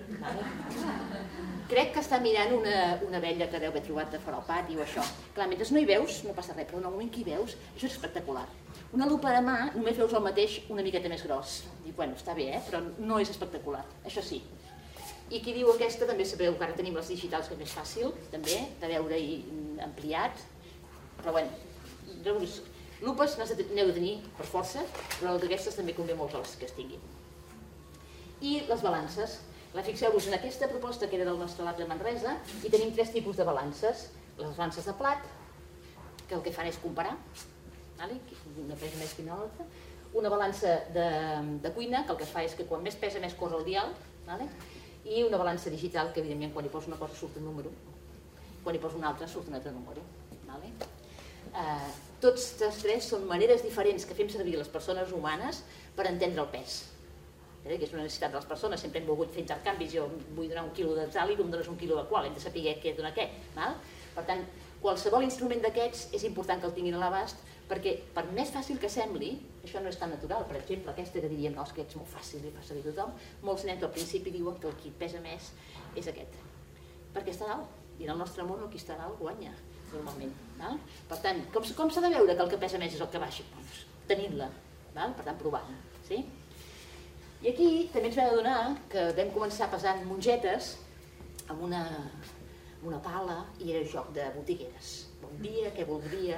Crec que està mirant una abella que deu haver trobat de fora al pati o això. Clar, mentre no hi veus, no passa res, però en el moment que hi veus, això és espectacular. Una lupa de mà només veus el mateix una miqueta més gros. Dic, bueno, està bé, però no és espectacular, això sí. I qui diu aquesta, també sabeu que ara tenim les digitals, que és més fàcil, també, de veure-hi ampliat. Però bueno, lupes n'heu de tenir per força, però d'aquestes també convé molt els que es tinguin. I les balances. Fixeu-vos, en aquesta proposta que era del nostre lab de Manresa, hi tenim tres tipus de balances. Les balances de plat, que el que fan és comparar, una pesa més que una altra. Una balança de cuina, que el que fa és que quan més pesa més corre el dial. I una balança digital, que evidentment quan hi posa una cosa surt un número, quan hi posa una altra surt un altre número. Tots tres són maneres diferents que fem servir les persones humanes per entendre el pes, que és una necessitat de les persones. Sempre hem volgut fer intercanvis, jo vull donar un quilo de tal i tu em dones un quilo de qual, hem de saber què dona què. Per tant, qualsevol instrument d'aquests és important que el tinguin a l'abast, perquè per més fàcil que sembli, això no és tan natural. Per exemple, aquesta que diríem, no, és que és molt fàcil i fa servir tothom, molts nens al principi diuen que el qui pesa més és aquest, perquè està dalt, i en el nostre món el qui està dalt guanya, normalment. Per tant, com s'ha de veure que el que pesa més és el que baixa? Tenint-la, per tant, provant. I aquí també ens vam adonar que vam començar pesant mongetes amb una pala i era joc de botigueres. Bon dia, què voldria?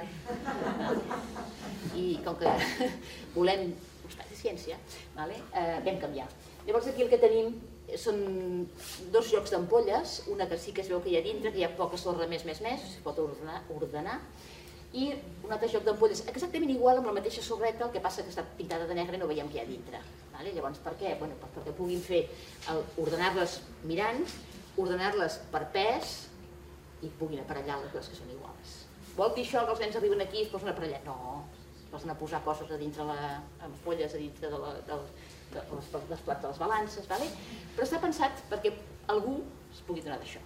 I com que volem un espai de ciència, vam canviar. Llavors aquí el que tenim són dos jocs d'ampolles, una que sí que es veu que hi ha dintre, que hi ha poca sorra més, més, més, es pot ordenar, i un altre joc d'ampolles exactament igual amb la mateixa sorreta, el que passa que està pintada de negre i no veiem què hi ha dintre. Llavors, per què? Perquè puguin fer ordenar-les mirant, ordenar-les per pes i puguin aparellar les dues que són iguals. Vol dir això que els nens arriben aquí i es posen a aparellar? No, es posen a posar coses a dintre les ampolles, a dintre dels plats de les balances, però està pensat perquè algú es pugui donar d'això.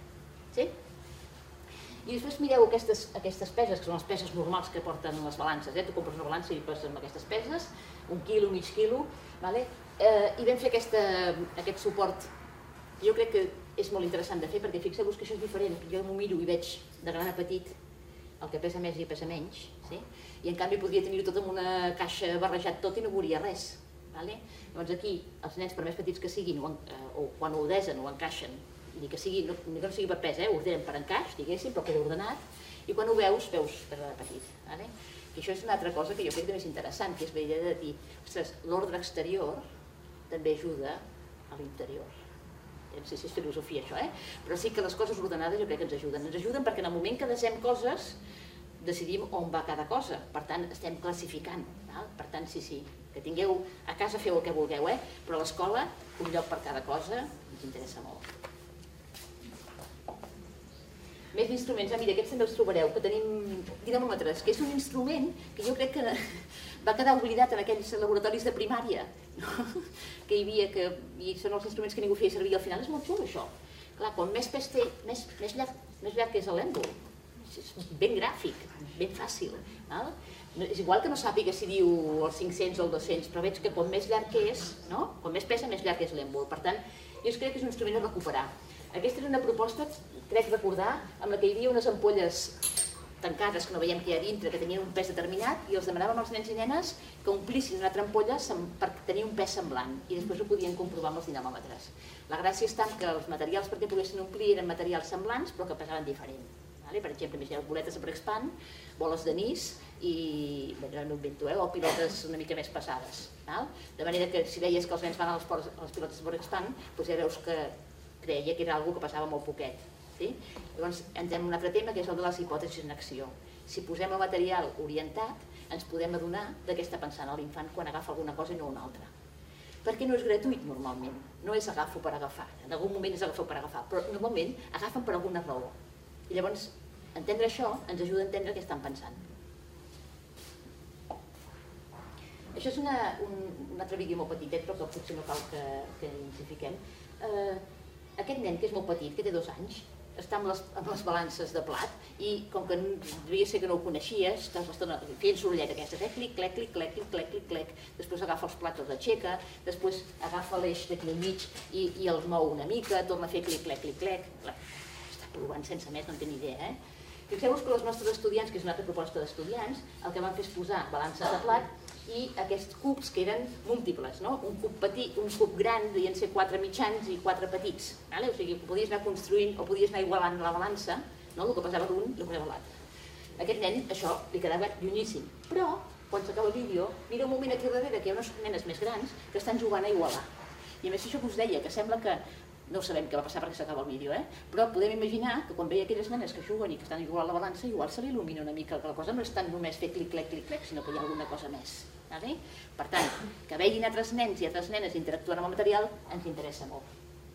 I després mireu aquestes peses, que són les peses normals que porten les balances. Tu compres una balança i poses amb aquestes peses, un quilo, mig quilo, i vam fer aquest suport. Jo crec que és molt interessant de fer perquè fixeu-vos que això és diferent. Jo m'ho miro i veig de gran a petit el que pesa més i pesa menys, I en canvi podria tenir-ho tot en una caixa barrejat tot i no veuria res. Llavors aquí els nens, per més petits que siguin, o quan ho desen o encaixen, ni que no sigui per pes, ho ordenen per encaix, diguéssim, però queda ordenat, i quan ho veus, veus per petit. I això és una altra cosa que jo crec que és interessant, que és la idea de dir, ostres, l'ordre exterior també ajuda a l'interior. No sé si és filosofia això, però sí que les coses ordenades jo crec que ens ajuden. Ens ajuden perquè en el moment que desem coses decidim on va cada cosa, per tant estem classificant. Per tant, sí, sí, que tingueu, a casa feu el que vulgueu, però a l'escola un lloc per cada cosa ens interessa molt. Més instruments, mira, aquests també els trobareu, que tenim dinamòmetres, que és un instrument que jo crec que va quedar oblidat en aquells laboratoris de primària que hi havia, i són els instruments que ningú feia servir, i al final és molt xulo això. Clar, quan més pes té, més llarg és l'èmbol, és ben gràfic, ben fàcil. És igual que no sàpiga si diu els cinc-cents o el dos-cents, però veig que quan més llarg és, quan més pesa, més llarg és l'èmbol. Per tant, jo crec que és un instrument a recuperar. Aquesta era una proposta, crec recordar, amb la que hi havia unes ampolles tancades que no veiem què hi ha dintre, que tenien un pes determinat, i els demanàvem als nens i nenes que omplissin una altra ampolla per tenir un pes semblant, i després ho podien comprovar amb els dinamòmetres. La gràcia està que els materials perquè poguessin omplir eren materials semblants, però que pesaven diferent. Per exemple, imagineu boletes de Brexpan, boles d'anís i, bé, no m'ho invento, o pilotes una mica més pesades. De manera que si veies que els nens van a les pilotes de Brexpan, doncs ja veus que creia que era una cosa que passava molt poquet. Llavors entrem en un altre tema, que és el de les hipòtesis en acció. Si posem el material orientat, ens podem adonar de què està pensant l'infant quan agafa alguna cosa i no una altra. Perquè no és gratuït normalment, no és agafo per agafar, en algun moment és agafo per agafar, però normalment agafen per alguna raó. I llavors, entendre això ens ajuda a entendre què estan pensant. Això és un altre vídeo molt petitet, però que potser no cal que ens hi fiquem. Aquest nen, que és molt petit, que té dos anys, està amb les balances de plat i com que devia ser que no ho coneixies, estàs l'estona fent sorolleta aquesta, clic, clic, clic, clic, clic, clic, clic, clic, després agafa els plats, els aixeca, després agafa l'eix d'aquí al mig i els mou una mica, torna a fer clic, clic, clic, clic, està provant sense més, no en té ni idea. Fixeu-vos que els nostres estudiants, que és una altra proposta d'estudiants, el que van fer és posar balances de plat i aquests cubs que eren múltiples, un cub petit, un cub gran, devien ser quatre mitjans i quatre petits. O sigui, podies anar construint o podies anar igualant la balança, el que passava d'un i el que passava l'altre. Aquest nen, això, li quedava llunyíssim. Però, quan s'acaba el vídeo, mira un moment aquí darrere que hi ha unes nenes més grans que estan jugant a igualar. I a més això que us deia, que sembla que no sabem què va passar perquè s'acaba el vídeo, però podem imaginar que quan veia aquelles nenes que juguen i que estan igual a la balança, igual se l'il·lumina una mica, que la cosa no és tant només fer clic, clic, clic, clic, sinó que hi ha alguna cosa més. Per tant, que vegin altres nens i altres nenes interactuant amb el material ens interessa molt.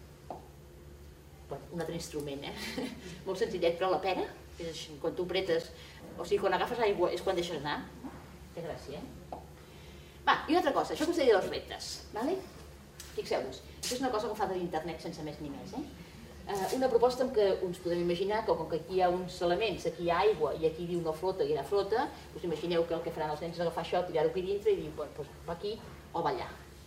Un altre instrument, molt senzillet, però la pera, quan tu pretes, o sigui, quan agafes aigua és quan deixes anar. Té gràcia, eh? Va, i una altra cosa, això que us deia dels reptes, fixeu-vos, això és una cosa que fa de l'internet sense més ni més. Una proposta en què uns podem imaginar que com que aquí hi ha uns elements, aquí hi ha aigua i aquí diu no flota i era flota, us imagineu que el que faran els nens és agafar això, tirar-ho aquí dintre i dir, doncs va aquí o va allà.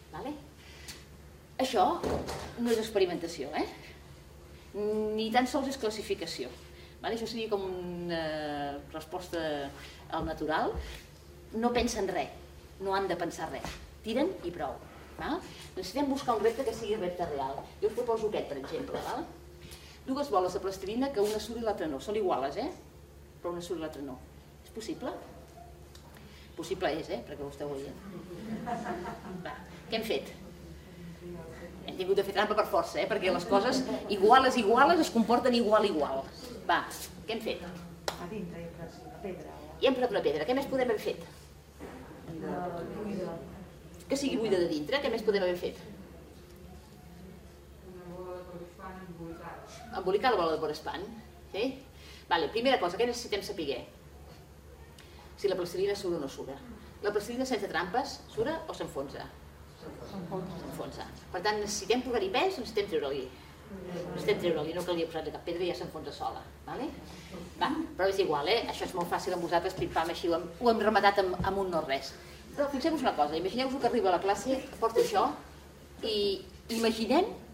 Això no és experimentació, ni tan sols és classificació. Això seria com una resposta al natural. No pensen res, no han de pensar res, tiren i prou. Necessitem buscar un repte que sigui repte real. Jo us proposo aquest, per exemple. Dues boles de plastilina que una surt i l'altra no. Són iguales, eh? Però una surt i l'altra no. És possible? Possible és, eh? Perquè vostè ho veia. Què hem fet? Hem tingut de fer trampa per força, eh? Perquè les coses iguales, iguales, es comporten igual, igual. Va, què hem fet? A dintre hi hem posat una pedra. I hem posat una pedra. Què més podem haver fet? Que sigui buida de dintre, què més podem haver fet? Una bola de Brexpan embolicada. Embolicar la bola de Brexpan. Primera cosa, què necessitem saber? Si la plastilina surt o no surt. La plastilina sense trampes surt o s'enfonsa? S'enfonsa. Per tant, necessitem posar-hi pes o necessitem treure-li? Necessitem treure-li, no calia posar-li cap pedra i ja s'enfonsa sola. Però és igual, això és molt fàcil amb vosaltres, pim-pam, així ho hem rematat amb un no-res. Però fixeu-vos una cosa, imagineu-vos que arriba a la classe, porta això, i imaginem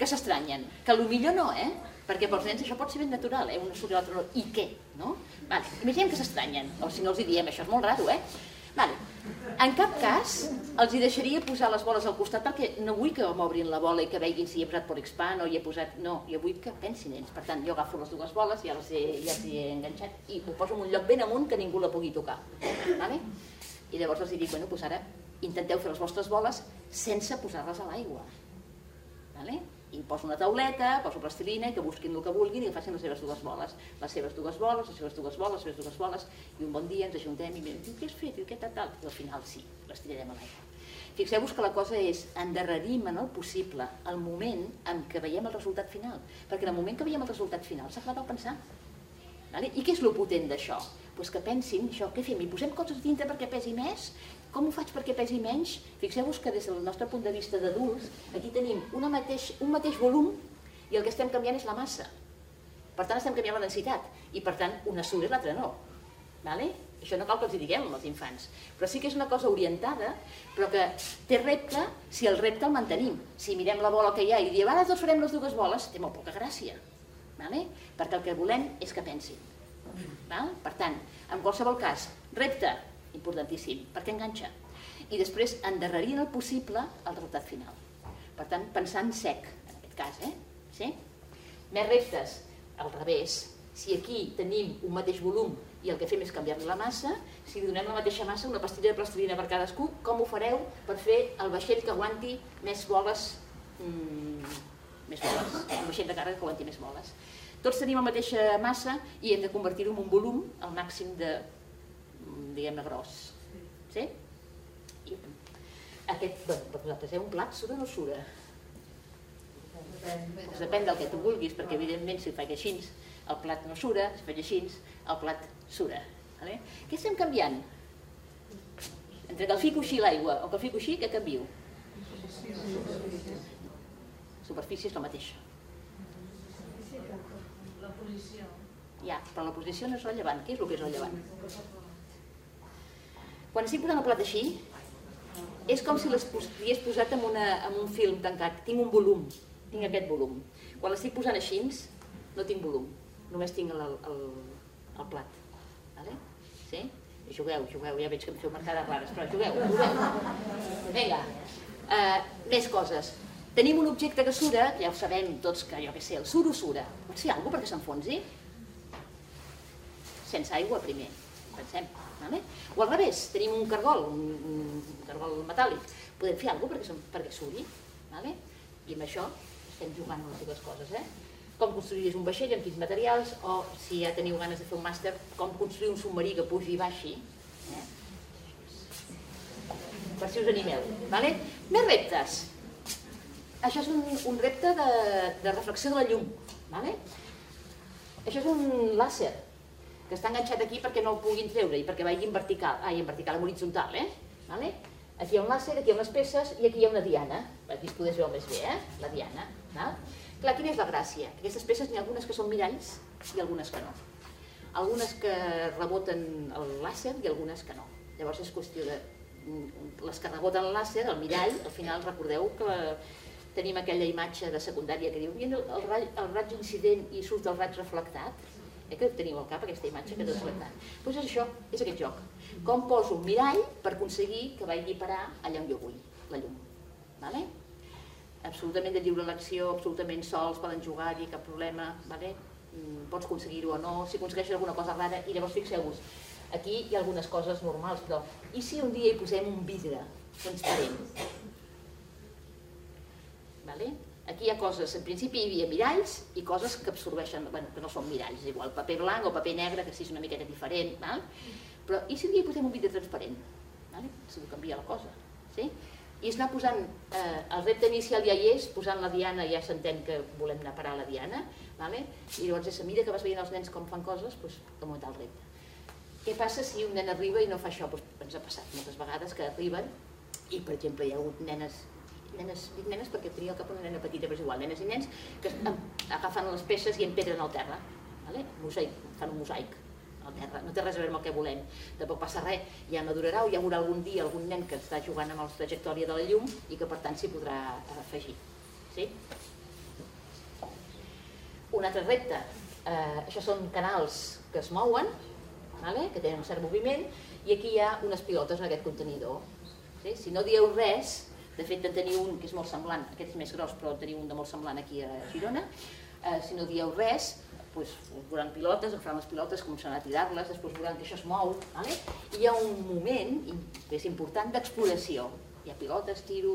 que s'estranyen, que potser no, eh? Perquè pels nens això pot ser ben natural, eh? Una surt i l'altra no, i què? No? Vale. Imaginem que s'estranyen, o si no els hi diem, això és molt raro, eh? Vale. En cap cas els hi deixaria posar les boles al costat perquè no vull que m'obrin la bola i que veguin si hi he posat Polixpan o hi he posat... No, jo vull que pensin ells. Per tant, jo agafo les dues boles, ja les he, ja les he enganxat i ho poso en un lloc ben amunt que ningú la pugui tocar. Vale? I llavors els dic, bueno, doncs ara intenteu fer les vostres boles sense posar-les a l'aigua. Vale? I poso una tauleta, poso plastilina i que busquin el que vulguin i que facin les seves dues boles. Les seves dues boles, les seves dues boles, les seves dues boles, i un bon dia ens ajuntem i diu, què has fet? I què tal, tal? I al final sí, les tirarem a l'aigua. Fixeu-vos que la cosa és endarrerim en el possible el moment en què veiem el resultat final, perquè en el moment que veiem el resultat final s'ha acabat el pensar. Vale? I què és el potent d'això? Pues que pensin, això, què fem? Hi posem coses dintre perquè pesi més? Com ho faig perquè pesi menys? Fixeu-vos que des del nostre punt de vista d'adults, aquí tenim una mateix, un mateix volum i el que estem canviant és la massa. Per tant, estem canviant la densitat i per tant, una surt i l'altra no. Vale? Això no cal que els hi diguem als infants, però sí que és una cosa orientada, però que té repte si el repte el mantenim. Si mirem la bola que hi ha i diem, ara tots farem les dues boles, té molt poca gràcia. Vale? Perquè el que volem és que pensin. Val? Per tant, en qualsevol cas, repte, importantíssim, perquè enganxa. I després endarrerir en el possible el resultat final. Per tant, pensant sec, en aquest cas, eh? Sí? Més reptes, al revés. Si aquí tenim un mateix volum i el que fem és canviar-li la massa, si li donem la mateixa massa, una pastilla de plastilina per cadascú, com ho fareu per fer el vaixell que aguanti més boles, mmm, més boles, un vaixell de càrrega que aguanti més boles. Tots tenim la mateixa massa i hem de convertir-ho en un volum al màxim de, diguem-ne, gros. Sí? I aquest, bueno, per vosaltres, eh, un plat sura o no sura? Doncs depèn del que tu vulguis, perquè evidentment si ho faig així, el plat no sura, si faig així, el plat sura. Vale? Què estem canviant? Entre que el fico així l'aigua o que el fico així, què canvio? La superfície és la mateixa. La posició. Ja, però la posició no és rellevant. Què és el que és rellevant? Quan estic posant el plat així, és com si l'hagués posat en, una, en un film tancat. Tinc un volum, tinc aquest volum. Quan l'estic posant així, no tinc volum, només tinc el, el, el plat. Vale? Sí? Jugueu, jugueu, ja veig que em feu marcades rares, però jugueu, jugueu. Vinga, uh, més coses. Tenim un objecte que sura, ja ho sabem tots que, jo què sé, el suro sura. Pots fer alguna cosa perquè s'enfonsi? Sense aigua primer, pensem. Vale? O al revés, tenim un cargol, un, un cargol metàl·lic. Podem fer alguna cosa perquè, perquè suri? Vale? I amb això estem jugant amb les dues coses. Eh? Com construiries un vaixell, amb quins materials, o si ja teniu ganes de fer un màster, com construir un submarí que pugi i baixi. Eh? Per si us animeu. Vale? Més reptes. Això és un, un repte de, de reflexió de la llum. Vale? Això és un làser que està enganxat aquí perquè no el puguin treure i perquè vagi en vertical, ai, en vertical, en horitzontal. Eh? Vale? Aquí hi ha un làser, aquí hi ha unes peces i aquí hi ha una diana. Aquí es podés veure més bé, eh? La diana. Val? Clar, quina és la gràcia? Aquestes peces n'hi ha algunes que són miralls i algunes que no. Algunes que reboten el làser i algunes que no. Llavors és qüestió de... Les que reboten el làser, el mirall, al final recordeu que la... tenim aquella imatge de secundària que diu el, el, raig, el raig incident i surt el raig reflectat. Eh que teniu al cap aquesta imatge que és reflectat? Doncs és això, és aquest joc. Com poso un mirall per aconseguir que vagi a parar allà on jo vull, la llum. Vale? Absolutament de lliure elecció, absolutament sols, poden jugar-hi, cap problema, vale? Pots aconseguir-ho o no, si aconsegueixes alguna cosa rara, i llavors fixeu-vos, aquí hi ha algunes coses normals, però i si un dia hi posem un vidre transparent? Vale? Aquí hi ha coses, en principi hi havia miralls i coses que absorbeixen, bueno, que no són miralls, igual paper blanc o paper negre, que sí és una miqueta diferent, val? Però i si un dia hi posem un vidre transparent? Vale? Segur que canvia la cosa, sí? I es anar posant, eh, el repte inicial ja hi és, posant la diana, ja s'entén que volem anar a parar la diana, vale? I llavors a mesura que vas veient els nens com fan coses, doncs augmentar el repte. Què passa si un nen arriba i no fa això? Doncs ens ha passat moltes vegades que arriben i, per exemple, hi ha hagut nenes, nenes, dic nenes perquè tenia al cap una nena petita, però és igual, nenes i nens que agafen les peces i empedren al terra, vale? Mosaic, fan un mosaic al terra, no té res a veure amb el que volem, tampoc passa res, ja madurarà o ja haurà algun dia algun nen que està jugant amb la trajectòria de la llum i que per tant s'hi podrà afegir. Sí? un altre repte. Eh, això són canals que es mouen, vale? Que tenen un cert moviment, i aquí hi ha unes pilotes en aquest contenidor. Sí? Si no dieu res, de fet en teniu un que és molt semblant, aquest és més gros però en teniu un de molt semblant aquí a Girona, eh, si no dieu res, doncs veuran pilotes, agafaran les pilotes, començaran a tirar-les, després veuran que això es mou, vale? I hi ha un moment, que és important, d'exploració. Hi ha pilotes, tiro...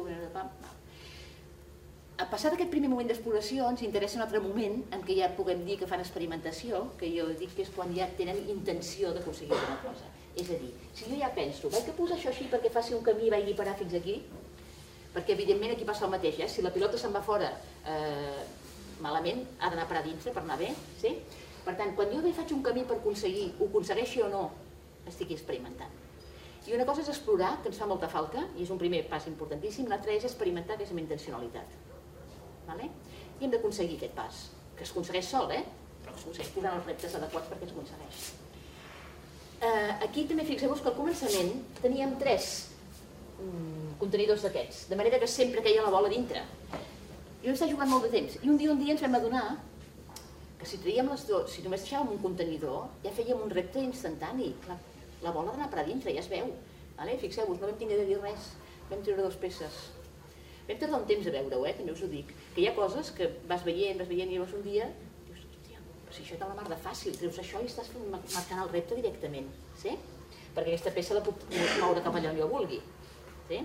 A passar d'aquest primer moment d'exploració ens interessa un altre moment en què ja puguem dir que fan experimentació, que jo dic que és quan ja tenen intenció d'aconseguir alguna cosa. És a dir, si jo ja penso, vaig a posar això així perquè faci un camí i vagi parar fins aquí, perquè evidentment aquí passa el mateix, eh? Si la pilota se'n va fora eh, malament, ha d'anar a parar dintre per anar bé, sí? Per tant, quan jo bé faig un camí per aconseguir, ho aconsegueixi o no, estic experimentant. I una cosa és explorar, que ens fa molta falta, i és un primer pas importantíssim, l'altra és experimentar, que és amb intencionalitat. Vale? I hem d'aconseguir aquest pas, que es aconsegueix sol, eh? Però es aconsegueix posant els reptes adequats perquè es aconsegueix. Eh, aquí també fixeu-vos que al començament teníem tres mm, contenidors d'aquests, de manera que sempre queia la bola dintre. I vam estar jugant molt de temps, i un dia un dia ens vam adonar que si traiem les dos, si només deixàvem un contenidor, ja fèiem un repte instantani. Clar, la bola ha d'anar per a dintre, ja es veu. Vale? Fixeu-vos, no vam tenir de dir res, vam treure dues peces. Vam tardar un temps a veure-ho, eh? També us ho dic, que hi ha coses que vas veient, vas veient i llavors un dia dius, hòstia, però si això és la mar de fàcil, treus això i estàs marcant el repte directament, sí? Perquè aquesta peça la puc moure cap allà on jo vulgui, sí?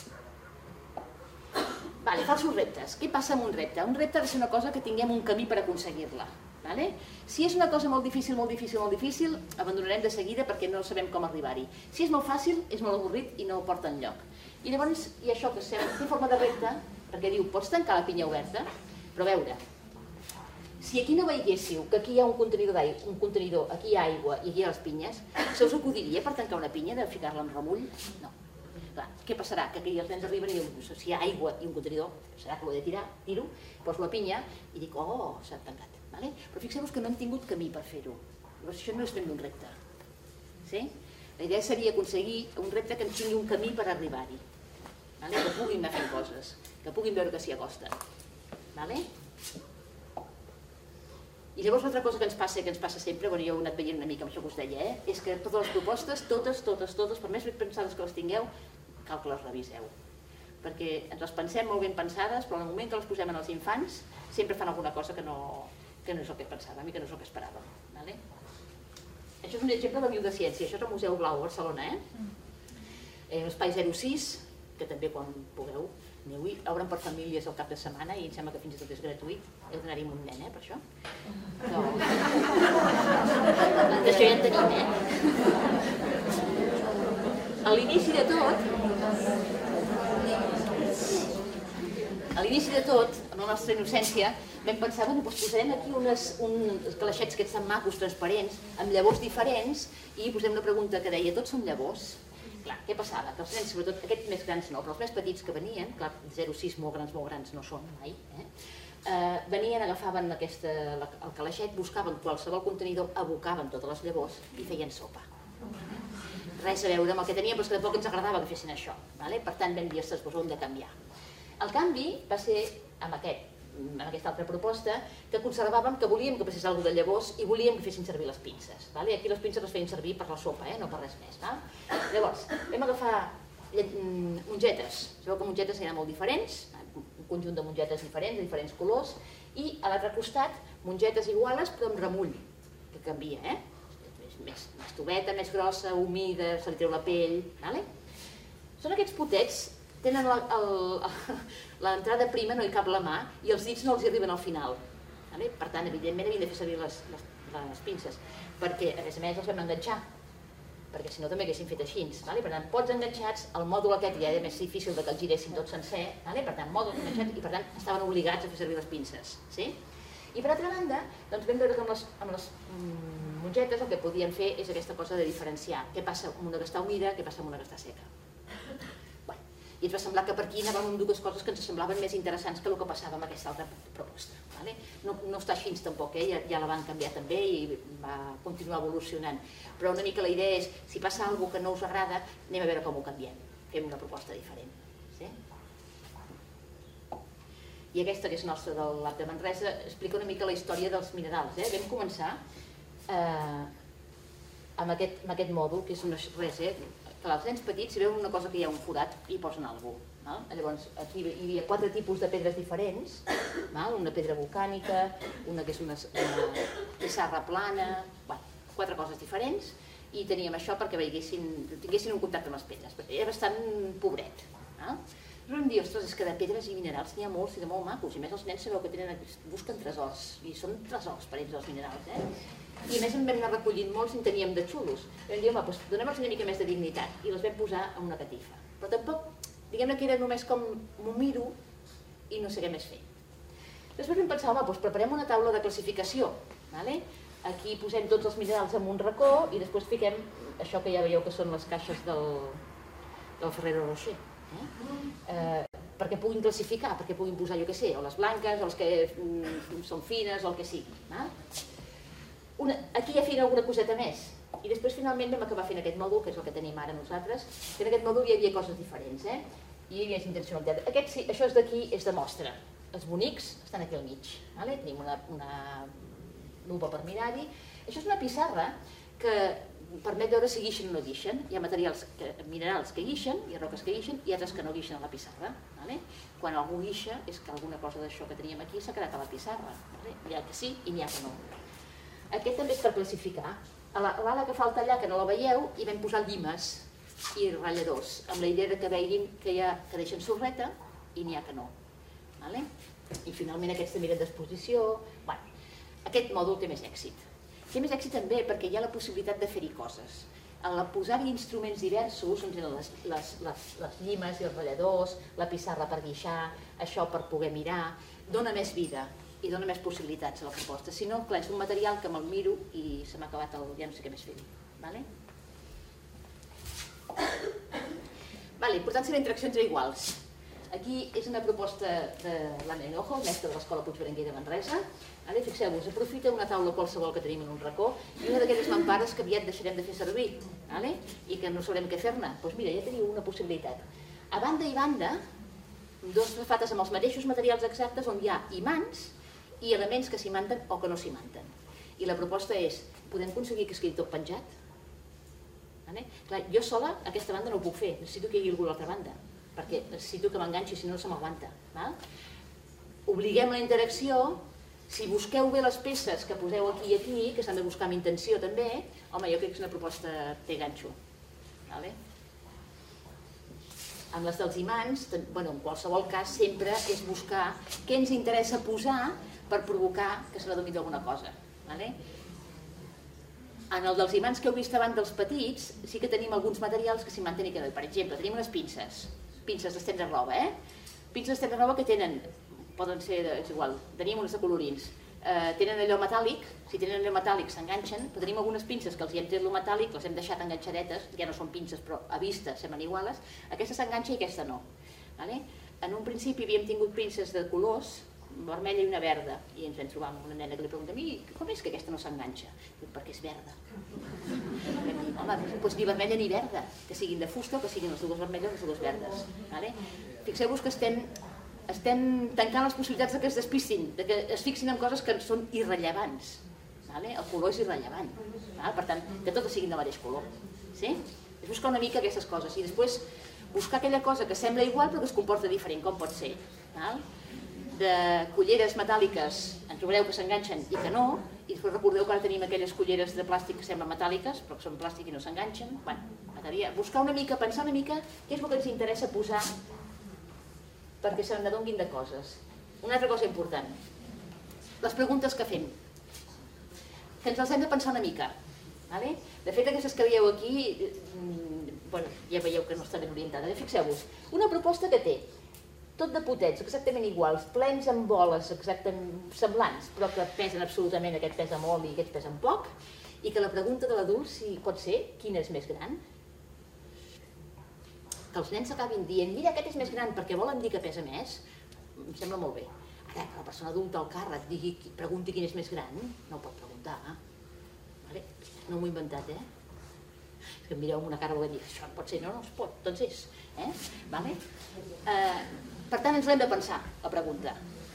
Vale, falsos reptes. Què passa amb un repte? Un repte ha de ser una cosa que tinguem un camí per aconseguir-la. Vale? Si és una cosa molt difícil, molt difícil, molt difícil, abandonarem de seguida perquè no sabem com arribar-hi. Si és molt fàcil, és molt avorrit i no porta enlloc. I llavors hi ha això que té forma de repte, perquè diu, pots tancar la pinya oberta? Però a veure, si aquí no veiéssiu que aquí hi ha un contenidor d'aigua, un contenidor, aquí hi ha aigua i aquí hi ha les pinyes, se us acudiria per tancar una pinya de ficar-la en remull? No. Clar, què passarà? Que aquí els nens arriben i diuen, si hi ha aigua i un contenidor, serà que ho he de tirar, tiro, poso la pinya i dic, oh, s'ha tancat. Vale? Però fixeu-vos que no hem tingut camí per fer-ho. Llavors això no és ben un repte. Sí? La idea seria aconseguir un repte que ens tingui un camí per arribar-hi. Vale? Que puguin anar fent coses, que puguin veure que s'hi acosten. Vale? I llavors l'altra cosa que ens passa, que ens passa sempre, bueno, jo ho he anat veient una mica amb això que us deia, eh? És que totes les propostes, totes, totes, totes, per més ben pensades que les tingueu, cal que les reviseu. Perquè ens les pensem molt ben pensades, però en el moment que les posem en els infants, sempre fan alguna cosa que no, que no és el que pensàvem i que no és el que esperàvem. Vale? Això és un exemple de Viu de Ciència, això és el Museu Blau a Barcelona, eh? eh L'espai zero sis, que també quan pugueu aneu-hi, obren per famílies al cap de setmana i em sembla que fins i tot és gratuït. Heu d'anar-hi amb un nen, eh, per això. Però... D'això ja en tenim, eh? A l'inici de tot, a l'inici de tot, amb la nostra innocència, vam pensar, bueno, doncs posarem aquí unes, uns calaixets que estan macos, transparents, amb llavors diferents, i posem una pregunta que deia, tots són llavors? Clar, què passava? Que els nens, sobretot aquests més grans no, però els més petits que venien, clar, zero sis molt grans, molt grans no són mai, eh? Eh, venien, agafaven aquesta, el calaixet, buscaven qualsevol contenidor, abocaven totes les llavors i feien sopa. Res a veure amb el que teníem, però és que tampoc ens agradava que fessin això. Vale? Per tant, vam dir, ostres, doncs ho hem de canviar. El canvi va ser amb, aquest, amb aquesta altra proposta, que conservàvem que volíem que passés alguna de llavors i volíem que fessin servir les pinces. Vale? Aquí les pinces les feien servir per la sopa, eh? No per res més. Val? Llavors, vam agafar mongetes. Sabeu que mongetes eren molt diferents, un conjunt de mongetes diferents, de diferents colors, i a l'altre costat, mongetes iguales però amb remull, que canvia, eh? Més, més tubeta, més grossa, humida, se li treu la pell. Vale? Són aquests potets, tenen l'entrada prima, no hi cap la mà, i els dits no els hi arriben al final. Vale? Per tant, evidentment, havien de fer servir les, les, les pinces, perquè a més a més els vam enganxar, perquè si no també haguessin fet així. Vale? Per tant, pots enganxats, el mòdul aquest ja era més difícil que el giressin tot sencer, vale? Per tant, mòduls enganxats, i per tant estaven obligats a fer servir les pinces. Sí? I per altra banda, doncs vam veure que amb les, amb les mm, mongetes el que podien fer és aquesta cosa de diferenciar què passa amb una que està humida, què passa amb una que està seca. Bueno, i ens va semblar que per aquí anàvem amb dues coses que ens semblaven més interessants que el que passava amb aquesta altra proposta. Vale? No, no està així tampoc, eh? ja, ja la van canviar també i va continuar evolucionant. Però una mica la idea és, si passa alguna cosa que no us agrada, anem a veure com ho canviem. Fem una proposta diferent. Sí? i aquesta, que és nostra del Lab de Manresa, explica una mica la història dels minerals. Vam començar amb aquest mòdul, que és res, que els nens petits, si veuen una cosa que hi ha un forat, hi posen alguna cosa. Llavors, aquí hi havia quatre tipus de pedres diferents, una pedra volcànica, una que és una pissarra plana, quatre coses diferents, i teníem això perquè tinguessin un contacte amb les pedres, perquè era bastant pobret. Però vam dir, ostres, és que de pedres i minerals n'hi ha molts i de molt macos, i més els nens sabeu que busquen tresors, i són tresors per ells els minerals, i a més en vam anar recollint molts i en teníem de xulos. Vam dir, home, doncs donem-los una mica més de dignitat, i els vam posar en una catifa. Però tampoc, diguem-ne que era només com m'ho miro i no sé què més fer. Després vam pensar, home, doncs preparem una taula de classificació. Aquí posem tots els minerals en un racó i després fiquem això que ja veieu que són les caixes del Ferrero Rocher. Perquè puguin classificar, perquè puguin posar, jo què sé, o les blanques, o les que són fines, o el que sigui. Aquí ja feien alguna coseta més. I després finalment vam acabar fent aquest mòdul, que és el que tenim ara nosaltres, que en aquest mòdul hi havia coses diferents, i hi havia intencionalitat. Això d'aquí és de mostra. Els bonics estan aquí al mig. Tenim una lupa per mirar-hi. Això és una pissarra que permet veure si guixen o no guixen. Hi ha minerals que guixen, hi ha roques que guixen i altres que no guixen a la pissarra. Quan algú guixa és que alguna cosa d'això que teníem aquí s'ha quedat a la pissarra. N'hi ha que sí i n'hi ha que no. Aquest també és per classificar. A l'ala que falta allà, que no la veieu, hi vam posar llimes i ratlladors, amb la idea que veguin que deixen sorreta i n'hi ha que no. I finalment aquests també eren d'exposició. Aquest mòdul té més èxit. Té més èxit també perquè hi ha la possibilitat de fer-hi coses. Al posar-hi instruments diversos, les llimes i els ratlladors, la pissarra per guixar, això per poder mirar, dona més vida i dona més possibilitats a la proposta. Si no, clar, és un material que me'l miro i se m'ha acabat el... ja no sé què més fer-hi. Importància de la interacció entre iguals. Aquí és una proposta de l'Anna Hinojo, mestre de l'Escola Puigberenguer de Manresa. Fixeu-vos, aprofita una taula qualsevol que tenim en un racó i una d'aquelles mampares que aviat deixarem de fer servir i que no sabrem què fer-ne. Doncs mira, ja teniu una possibilitat. A banda i banda, dos safates amb els mateixos materials exactes on hi ha imants i elements que s'imanten o que no s'imanten. I la proposta és, podem aconseguir que es quedi tot penjat? Jo sola aquesta banda no ho puc fer, necessito que hi hagi algú a l'altra banda, perquè necessito que m'enganxi, si no, no se m'aguanta. Obliguem la interacció. Si busqueu bé les peces que poseu aquí i aquí, que s'han de buscar amb intenció també, home, jo crec que és una proposta té ganxo. Amb les dels imants, en qualsevol cas, sempre és buscar què ens interessa posar per provocar que se n'adoni d'alguna cosa. En el dels imants que heu vist abans dels petits, sí que tenim alguns materials que s'hi mantenen i que no. Per exemple, tenim unes pinces, pinces d'estendre roba, pinces d'estendre roba que tenen, poden ser, és igual, tenim unes de colorins, tenen allò metàl·lic, si tenen allò metàl·lic s'enganxen, però tenim algunes pinces que els hi hem tret allò metàl·lic, les hem deixat enganxadetes, ja no són pinces però a vista semblen iguales, aquesta s'enganxa i aquesta no. En un principi havíem tingut pinces de colors, vermella i una verda, i ens vam trobar amb una nena que li pregunta, com és que aquesta no s'enganxa? Diu, perquè és verda. Home, doncs ni vermella ni verda, que siguin de fusta o que siguin les dues vermelles o les dues verdes. Fixeu-vos que estem estem tancant les possibilitats que es despistin, que es fixin en coses que són irrellevants. El color és irrellevant. Per tant, que totes siguin del mateix color. És buscar una mica aquestes coses i després buscar aquella cosa que sembla igual però que es comporta diferent, com pot ser. De culleres metàl·liques en trobareu que s'enganxen i que no, i després recordeu que ara tenim aquelles culleres de plàstic que semblen metàl·liques però que són plàstic i no s'enganxen. Buscar una mica, pensar una mica què és el que ens interessa posar perquè se n'adonguin de coses. Una altra cosa important, les preguntes que fem, que ens les hem de pensar una mica. De fet, aquestes que veieu aquí, ja veieu que no estan ben orientades. Fixeu-vos, una proposta que té tot de potets, exactament iguals, plens amb boles exactament semblants, però que pesen absolutament, aquest pesa molt i aquest pesen poc, i que la pregunta de l'adult, si pot ser, quin és més gran? Que els nens acabin dient, mira, aquest és més gran perquè volen dir que pesa més, em sembla molt bé. Ara, que la persona adulta al càrrec pregunti quin és més gran, no ho pot preguntar. No m'ho he inventat, eh? És que em mireu amb una cara i dir, això pot ser, no, no es pot, doncs és. Per tant, ens l'hem de pensar, la pregunta.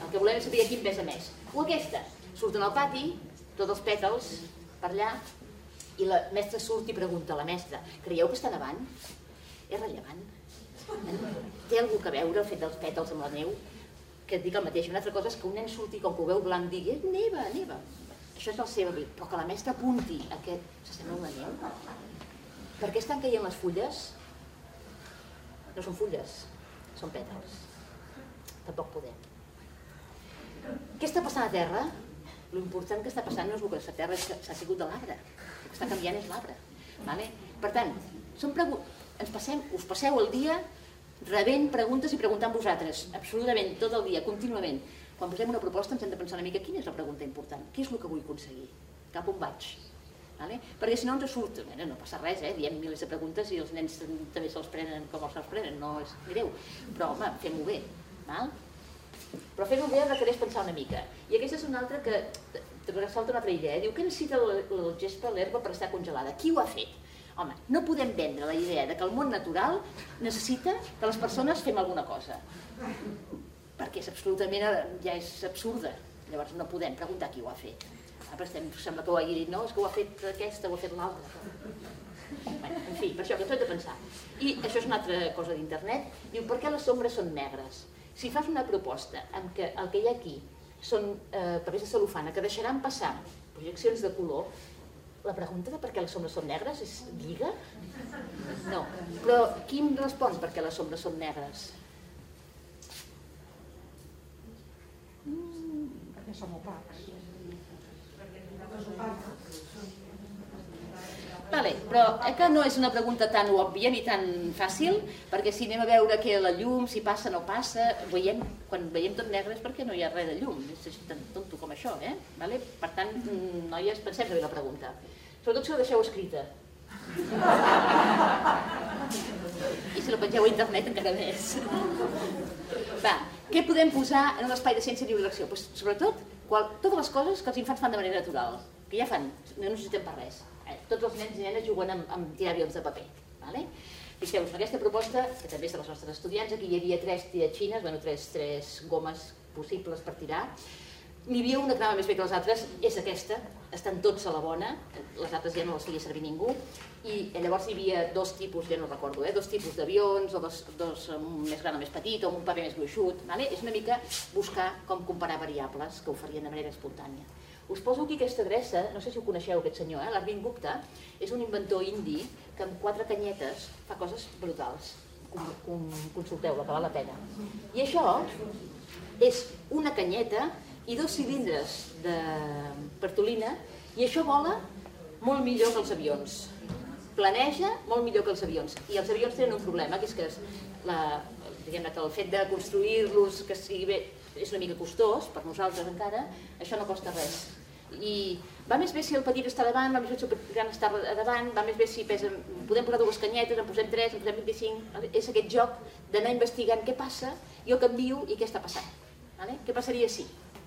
El que volem és saber quin pesa més. O aquesta, surten al pati, tots els pètals per allà, i la mestra surt i pregunta a la mestra: creieu que està nevant? És rellevant? Té algú que veure el fet dels pètals amb la neu? Que et dic el mateix. Una altra cosa és que un nen surti com que ho veu blanc digui neva, neva. Això és la seva vida. Però que la mestra apunti aquest s'assembla una neu. Per què estan caient les fulles? No són fulles, són pètals. Tampoc podem. Què està passant a terra? L'important que està passant no és el que està a terra, és que s'ha sigut de l'arbre. El que està canviant és l'arbre. Per tant, ens passem, us passeu el dia rebent preguntes i preguntant vosaltres, absolutament, tot el dia, contínuament. Quan posem una proposta ens hem de pensar una mica quina és la pregunta important, què és el que vull aconseguir, cap on vaig. Perquè si no ens surt, no passa res, diem milers de preguntes i els nens també se'ls prenen com els se'ls prenen, no és greu, però home, fem-ho bé. Però fer-ho bé requereix pensar una mica. I aquesta és una altra que ressalta una altra idea. Diu, què necessita el gespa, l'herba, per estar congelada? Qui ho ha fet? Home, no podem vendre la idea que el món natural necessita que les persones fem alguna cosa. Perquè és absolutament, ja és absurda. Llavors no podem preguntar qui ho ha fet. Sembla que ho hagi dit, no, és que ho ha fet aquesta, ho ha fet l'altra. En fi, per això que ens ho hem de pensar. I això és una altra cosa d'internet. Diu, per què les ombres són negres? Si fas una proposta en què el que hi ha aquí són papers de cel·lofana que deixaran passar projeccions de color, la pregunta de per què les ombres són negres és lliga? No. Però qui em respon per què les ombres són negres? Perquè som opacs. Vale, però que no és una pregunta tan òbvia ni tan fàcil, perquè si anem a veure que la llum, si passa o no passa, veiem, quan veiem tot negre és perquè no hi ha res de llum, és així tan tonto com això, eh? Vale? Per tant, noies, pensem bé la pregunta. Sobretot si la deixeu escrita. I si la pengeu a internet encara més. Va, què podem posar en un espai de ciència i lliure elecció? Pues, sobretot, qual, totes les coses que els infants fan de manera natural, que ja fan, no necessitem per res. Tots els nens i nenes juguen amb, amb tirar avions de paper. Vale? Fixeu-vos, en aquesta proposta, que també és de les nostres estudiants, aquí hi havia tres tiratxines, bueno, tres, tres gomes possibles per tirar. N'hi havia una que anava més bé que les altres, és aquesta, estan tots a la bona, les altres ja no les feia servir ningú, i llavors hi havia dos tipus, ja no recordo, eh, dos tipus d'avions, o dos, dos un més gran o més petit, o un paper més gruixut. Vale? És una mica buscar com comparar variables que ho farien de manera espontània. Us poso aquí aquesta adreça, no sé si ho coneixeu aquest senyor, eh? l'Arvind Gupta, és un inventor indi que amb quatre canyetes fa coses brutals. Consulteu-la, que val la pena. I això és una canyeta i dos cilindres de pertolina, i això vola molt millor que els avions. Planeja molt millor que els avions. I els avions tenen un problema, que és que, la, diguem-ne, que el fet de construir-los, que sigui bé, és una mica costós, per nosaltres encara, això no costa res. I va més bé si el petit està davant, va més bé si el gran està davant, va més bé si pesa, podem posar dues canyetes, en posem tres, en posem vint-i-cinc, és aquest joc d'anar investigant què passa, jo canvio i què està passant. Vale? Què passaria si?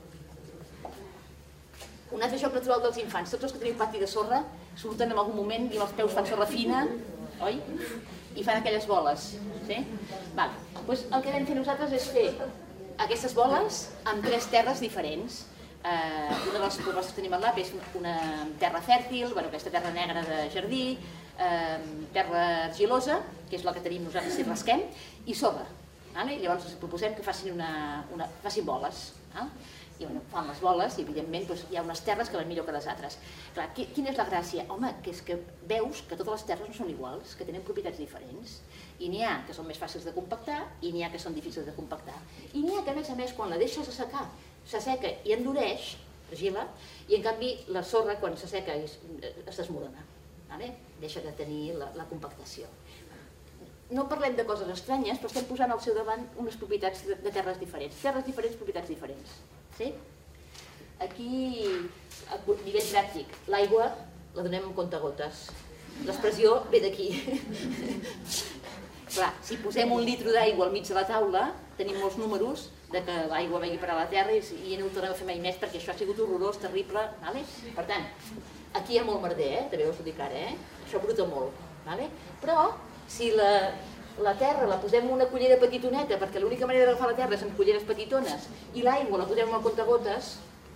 Un altre joc natural dels infants, tots els que teniu pati de sorra, surten en algun moment i amb els peus fan sorra fina, oi? I fan aquelles boles. Sí? Vale. Pues el que vam fer nosaltres és fer aquestes boles amb tres terres diferents. Eh, una de les propostes que tenim al lab és una terra fèrtil, bueno, aquesta terra negra de jardí, eh, terra argilosa, que és la que tenim nosaltres si rasquem, i sorra. Vale? Llavors els proposem que facin, una, una, facin boles. Val? I bueno, fan les boles i evidentment doncs, hi ha unes terres que van millor que les altres. Clar, quina és la gràcia? Home, que és que veus que totes les terres no són iguals, que tenen propietats diferents. I n'hi ha que són més fàcils de compactar i n'hi ha que són difícils de compactar. I n'hi ha que a més a més quan la deixes assecar s'asseca i endureix, argila, i en canvi la sorra quan s'asseca es desmorona, vale? Deixa de tenir la, la compactació. No parlem de coses estranyes, però estem posant al seu davant unes propietats de, de terres diferents. Terres diferents, propietats diferents. Sí? Aquí, a nivell pràctic, l'aigua la donem amb comptagotes. L'expressió ve d'aquí. Clar, si posem un litro d'aigua al mig de la taula, tenim molts números de que l'aigua vagi per a la terra i no ho tornem a fer mai més perquè això ha sigut horrorós, terrible. Vale? Per tant, aquí hi ha molt merder, eh? També us ho dic ara, eh? Això bruta molt. Vale? Però, si la la terra la posem en una cullera petitoneta, perquè l'única manera d'agafar la terra és amb culleres petitones, i l'aigua la posem en el comptagotes,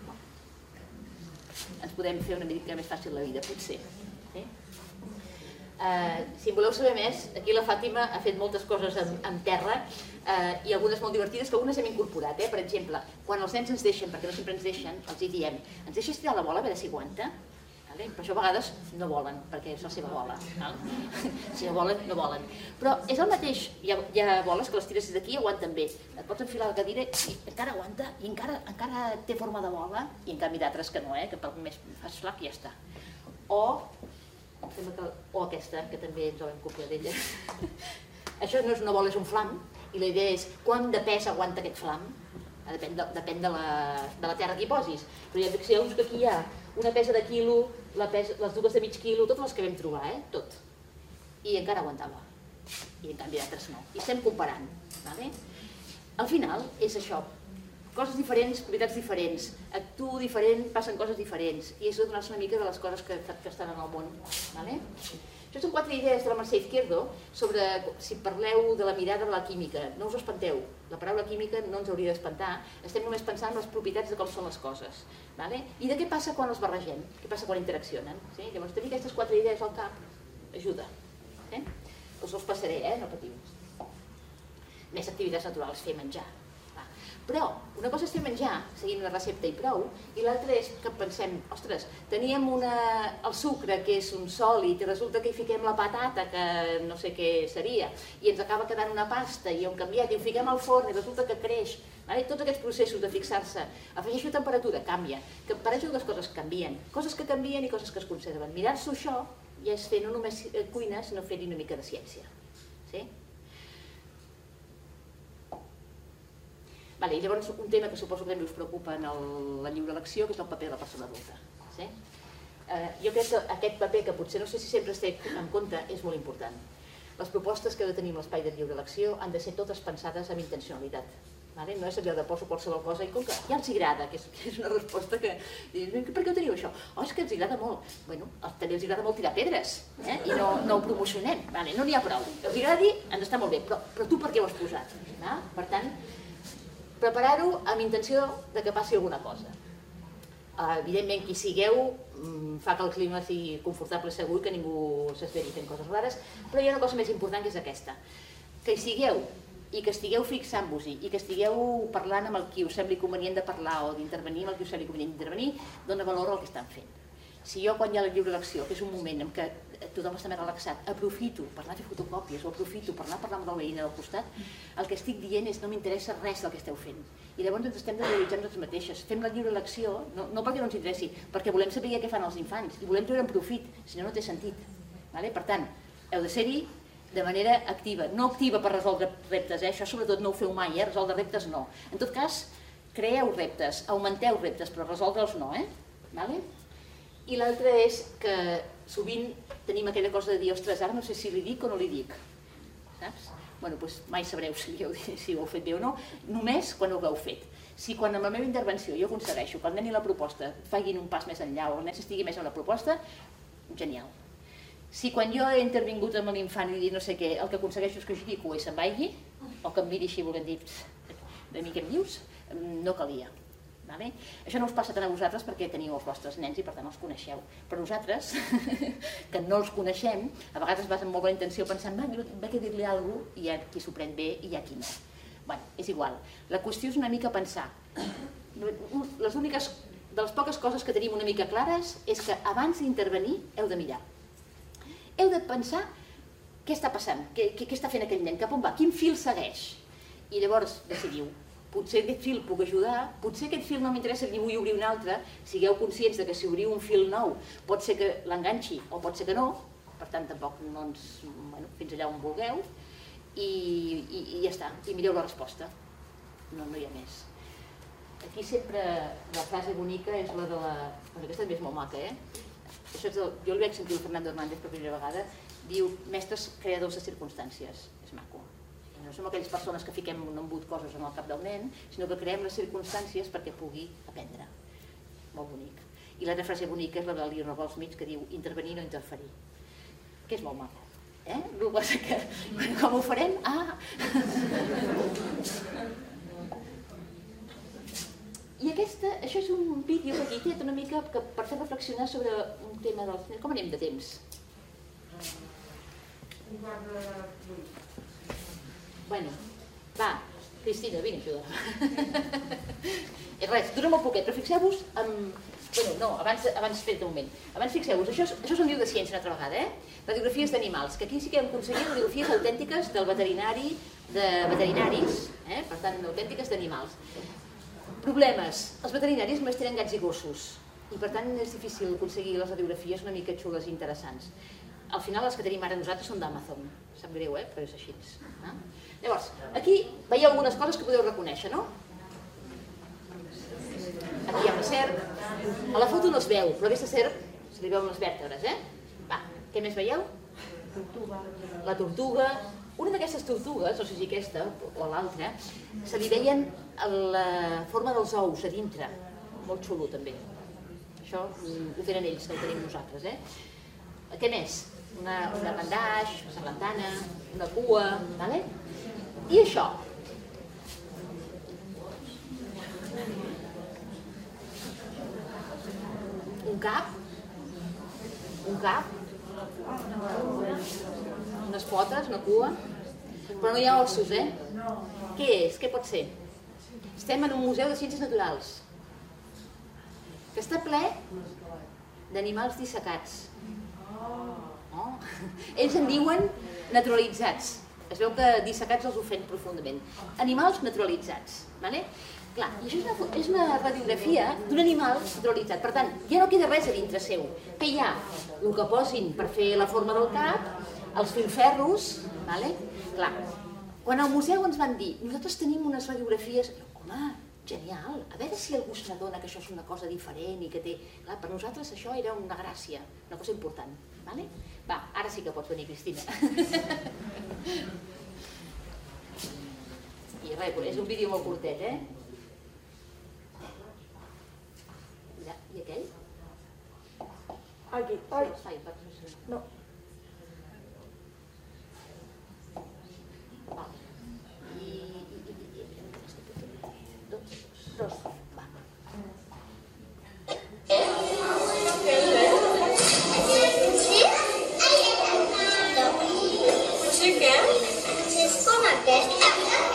ens podem fer una mica més fàcil la vida, potser. Eh? Uh, si en voleu saber més, aquí la Fàtima ha fet moltes coses amb, amb terra uh, i algunes molt divertides que algunes hem incorporat. Eh? Per exemple, quan els nens ens deixen, perquè no sempre ens deixen, els hi diem, ens deixes tirar la bola a veure si aguanta? Vale? Per això a vegades no volen, perquè és la seva bola. Val? Si no volen, no volen. Però és el mateix, hi ha, hi ha boles que les tires des d'aquí i aguanten bé. Et pots enfilar a la cadira i encara aguanta, i encara, encara té forma de bola, i en canvi d'altres que no, eh? Que per més fas flac i ja està. O, sembla que, o aquesta, que també ens ho vam copiar d'ella. Això no és una bola, és un flam, i la idea és quant de pes aguanta aquest flam. Depèn de, depèn de, la, de la terra que hi posis. Però ja fixeu-vos que aquí hi ha una pesa de quilo, la pesa, les dues de mig quilo, totes les que vam trobar, eh? Tot. I encara aguantava. I en canvi d'altres no. I estem comparant. Vale? Al final és això. Coses diferents, propietats diferents. Actuo diferent, passen coses diferents. I és donar-se una mica de les coses que, que estan en el món. Vale? Això són quatre idees de la Mercè Izquierdo sobre si parleu de la mirada de la química. No us espanteu, la paraula química no ens hauria d'espantar, estem només pensant en les propietats de com són les coses. Vale? I de què passa quan els barregem? Què passa quan interaccionen? Sí? Llavors tenir aquestes quatre idees al cap ajuda. Eh? Us els passaré, eh? No patiu. Més activitats naturals, fer menjar. Però una cosa és fer menjar, seguint una recepta i prou, i l'altra és que pensem, ostres, teníem una, el sucre que és un sòlid i resulta que hi fiquem la patata, que no sé què seria, i ens acaba quedant una pasta i ho hem canviat i ho fiquem al forn i resulta que creix. Vale? Tots aquests processos de fixar-se, afegeixo temperatura, canvia, que per això les coses canvien, coses que canvien i coses que es conserven. Mirar-s'ho això ja és fer no només cuina, sinó fer-hi una mica de ciència. Sí? Vale, i llavors un tema que suposo que també us preocupa en el, la lliure elecció, que és el paper de la persona adulta. Sí? Eh, jo crec que aquest paper, que potser no sé si sempre es té en compte, és molt important. Les propostes que ha de tenir l'espai de lliure elecció han de ser totes pensades amb intencionalitat. Vale? No és allò de poso qualsevol cosa i com que ja els agrada, que és, que és una resposta que... Per què ho teniu això? Oh, és que els agrada molt. Bueno, també els agrada molt tirar pedres, eh? I no, no ho promocionem. Vale? No n'hi ha prou. Els agradi, ens està molt bé, però, però tu per què ho has posat? Va? Per tant, preparar-ho amb intenció de que passi alguna cosa. Evidentment, qui sigueu fa que el clima sigui confortable i segur, que ningú s'esperi fent coses rares, però hi ha una cosa més important que és aquesta. Que hi sigueu i que estigueu fixant-vos-hi i que estigueu parlant amb el qui us sembli convenient de parlar o d'intervenir amb el qui us sembli convenient d'intervenir, dona valor al que estan fent. Si jo, quan hi ha la lliure elecció, que és un moment en què tothom està més relaxat, aprofito per anar a fer fotocòpies o aprofito per anar a parlar amb la veïna del costat, el que estic dient és no m'interessa res del que esteu fent. I llavors ens estem desrealitzant nosaltres mateixes. Fem la lliure elecció, no, no perquè no ens interessi, perquè volem saber què fan els infants i volem treure'n profit, si no, no té sentit. Vale? Per tant, heu de ser-hi de manera activa, no activa per resoldre reptes, eh? Això sobretot no ho feu mai, eh? Resoldre reptes no. En tot cas, creeu reptes, augmenteu reptes, però resoldre'ls no. Eh? Vale? I l'altre és que sovint tenim aquella cosa de dir, ostres, ara no sé si li dic o no li dic. Saps? Bueno, doncs mai sabreu si ho heu fet bé o no, només quan ho hagueu fet. Si quan amb la meva intervenció jo aconsegueixo que el nen i la proposta facin un pas més enllà o el nen s'estigui més amb la proposta, genial. Si quan jo he intervingut amb l'infant i dit no sé què, el que aconsegueixo és que giri cua i se'n vagi, o que em miri així volent dir, de mi què em dius, no calia. Vale? Això no us passa tant a vosaltres perquè teniu els vostres nens i per tant els coneixeu. Però nosaltres, que no els coneixem, a vegades vas amb molt bona intenció pensant va, va que dir-li alguna cosa i hi ha qui s'ho pren bé i hi ha qui no. Bueno, és igual. La qüestió és una mica pensar. Les úniques, de les poques coses que tenim una mica clares és que abans d'intervenir heu de mirar. Heu de pensar què està passant, què, què està fent aquell nen, cap on va, quin fil segueix. I llavors decidiu. Potser aquest fil puc ajudar, potser aquest fil no m'interessa i vull obrir un altre, sigueu conscients de que si obriu un fil nou pot ser que l'enganxi o pot ser que no, per tant tampoc no ens, bueno, fins allà on vulgueu, i, i, i ja està, i mireu la resposta, no, no hi ha més. Aquí sempre la frase bonica és la de la... Bueno, aquesta també és molt maca, eh? Això és el... Jo li vaig sentir el Fernando Hernández per primera vegada, diu, mestres creadors de circumstàncies, és maco. No som aquelles persones que fiquem un embut coses en el cap del nen, sinó que creem les circumstàncies perquè pugui aprendre. Molt bonic. I l'altra frase bonica és la de Eleanor Goldsmith que diu intervenir no interferir, que és molt maco. Eh? El que passa que, com ho farem? Ah! I aquesta, això és un vídeo petitet una mica que, per fer reflexionar sobre un tema del cinema. Com anem de temps? Un quart de vuit. Bueno, va, Cristina, vine, ajuda. És res, dura molt poquet, però fixeu-vos en... Bueno, no, abans, abans fet un moment. Abans fixeu-vos, això, és, això és un llibre de ciència una altra vegada, eh? Radiografies d'animals, que aquí sí que hem aconseguit radiografies autèntiques del veterinari, de veterinaris, eh? Per tant, autèntiques d'animals. Problemes. Els veterinaris només tenen gats i gossos, i per tant és difícil aconseguir les radiografies una mica xules i interessants. Al final les que tenim ara nosaltres són d'Amazon. Sap greu, eh? Però és així. Eh? Llavors, aquí veieu algunes coses que podeu reconèixer, no? Aquí hi ha una serp. A la foto no es veu, però aquesta serp se li veuen les vèrtebres, eh? Va, què més veieu? La tortuga. Una d'aquestes tortugues, no sé si aquesta o l'altra, se li veien la forma dels ous a dintre. Molt xulo, també. Això ho tenen ells, no ho tenim nosaltres, eh? Què més? Una, una bandaix, una sarlantana, una cua, vale? I això. Un cap, un cap, unes potes, una cua, però no hi ha ossos, eh? Què és? Què pot ser? Estem en un museu de ciències naturals que està ple d'animals dissecats. Oh. Ells en diuen naturalitzats. Es veu que dissecats els ofèn profundament. Animals naturalitzats, vale? Clar, i això és una, és una radiografia d'un animal naturalitzat. Per tant, ja no queda res a dintre seu. Què hi ha? El que posin per fer la forma del cap, els filferros, vale? Clar, quan al museu ens van dir nosaltres tenim unes radiografies, home, genial, a veure si algú se n'adona que això és una cosa diferent i que té... Clar, per nosaltres això era una gràcia, una cosa important, vale? Va, ara sí que pots venir, Cristina. I res, és un vídeo molt curtet, eh? I aquell? Aquí, ai, no. I... Dos. Dos. Va. No sé què. És com aquesta.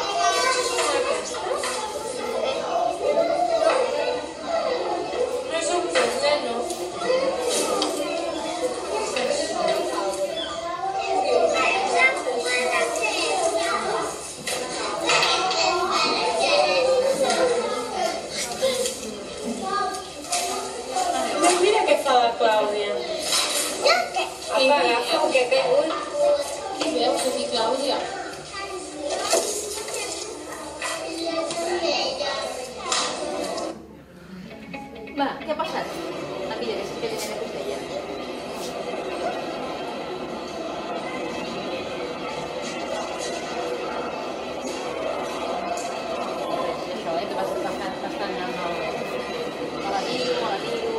Va, què ha passat? Ah, mira, aquesta que us deia. Això, eh, que va estar bastant en el... a la miro, a la miro...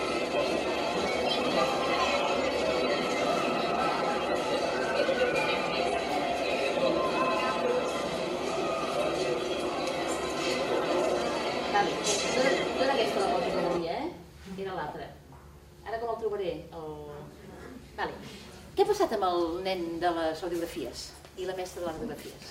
Vale, no era aquesta la foto que volia, eh? Era l'altra. Ara com el trobaré? El... Vale. Què ha passat amb el nen de les radiografies i la mestra de les radiografies?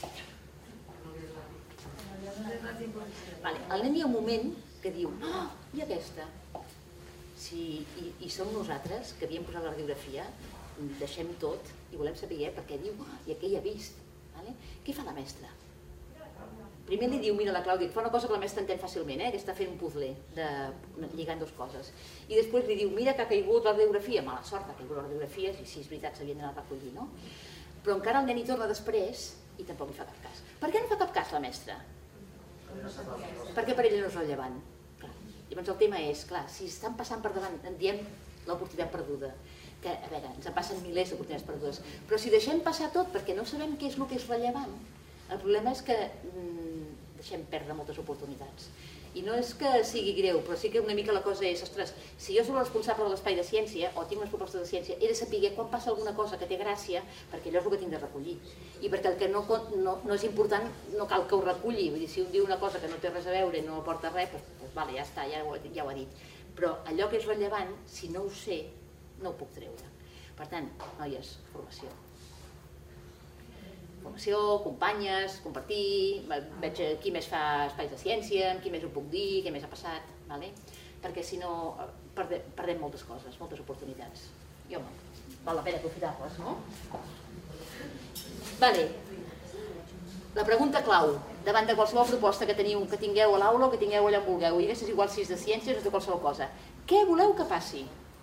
Vale. El nen hi ha un moment que diu, oh, i aquesta? Si, i, I som nosaltres, que havíem posat la radiografia, deixem tot i volem saber per què diu, oh, i què hi ha vist? Vale? Què fa la mestra? Primer li diu, mira la Clàudia, que fa una cosa que la mestra entén fàcilment, eh? Que està fent un puzzle, de... lligant dues coses. I després li diu, mira que ha caigut la radiografia, mala sort, ha caigut les radiografies, i si és veritat s'havien d'anar a recollir, no? Però encara el nen hi torna després i tampoc li fa cap cas. Per què no fa cap cas la mestra? Perquè per ella no és rellevant. Clar. Llavors el tema és, clar, si estan passant per davant, en diem l'oportunitat perduda. Que, a veure, ens en passen milers d'oportunitats perdudes. Però si deixem passar tot perquè no sabem què és el que és rellevant, el problema és que mm, deixem perdre moltes oportunitats. I no és que sigui greu, però sí que una mica la cosa és, ostres, si jo soc responsable de l'espai de ciència, o tinc unes propostes de ciència, he de saber quan passa alguna cosa que té gràcia, perquè allò és el que tinc de recollir. I perquè el que no, no, no és important no cal que ho reculli. Vull dir, si un diu una cosa que no té res a veure i no aporta res, doncs, doncs vale, ja està, ja ho, ja ho ha dit. Però allò que és rellevant, si no ho sé, no ho puc treure. Per tant, noies, formació. Formació, companyes, compartir, veig qui més fa espais de ciència, amb qui més ho puc dir, què més ha passat, vale? Perquè si no perdem, perdem moltes coses, moltes oportunitats. I home, val la pena aprofitar-les, no? Vale. La pregunta clau, davant de qualsevol proposta que, teniu, que tingueu a l'aula o que tingueu allà on vulgueu, i aquesta és igual si és de ciències o de qualsevol cosa, què voleu que passi?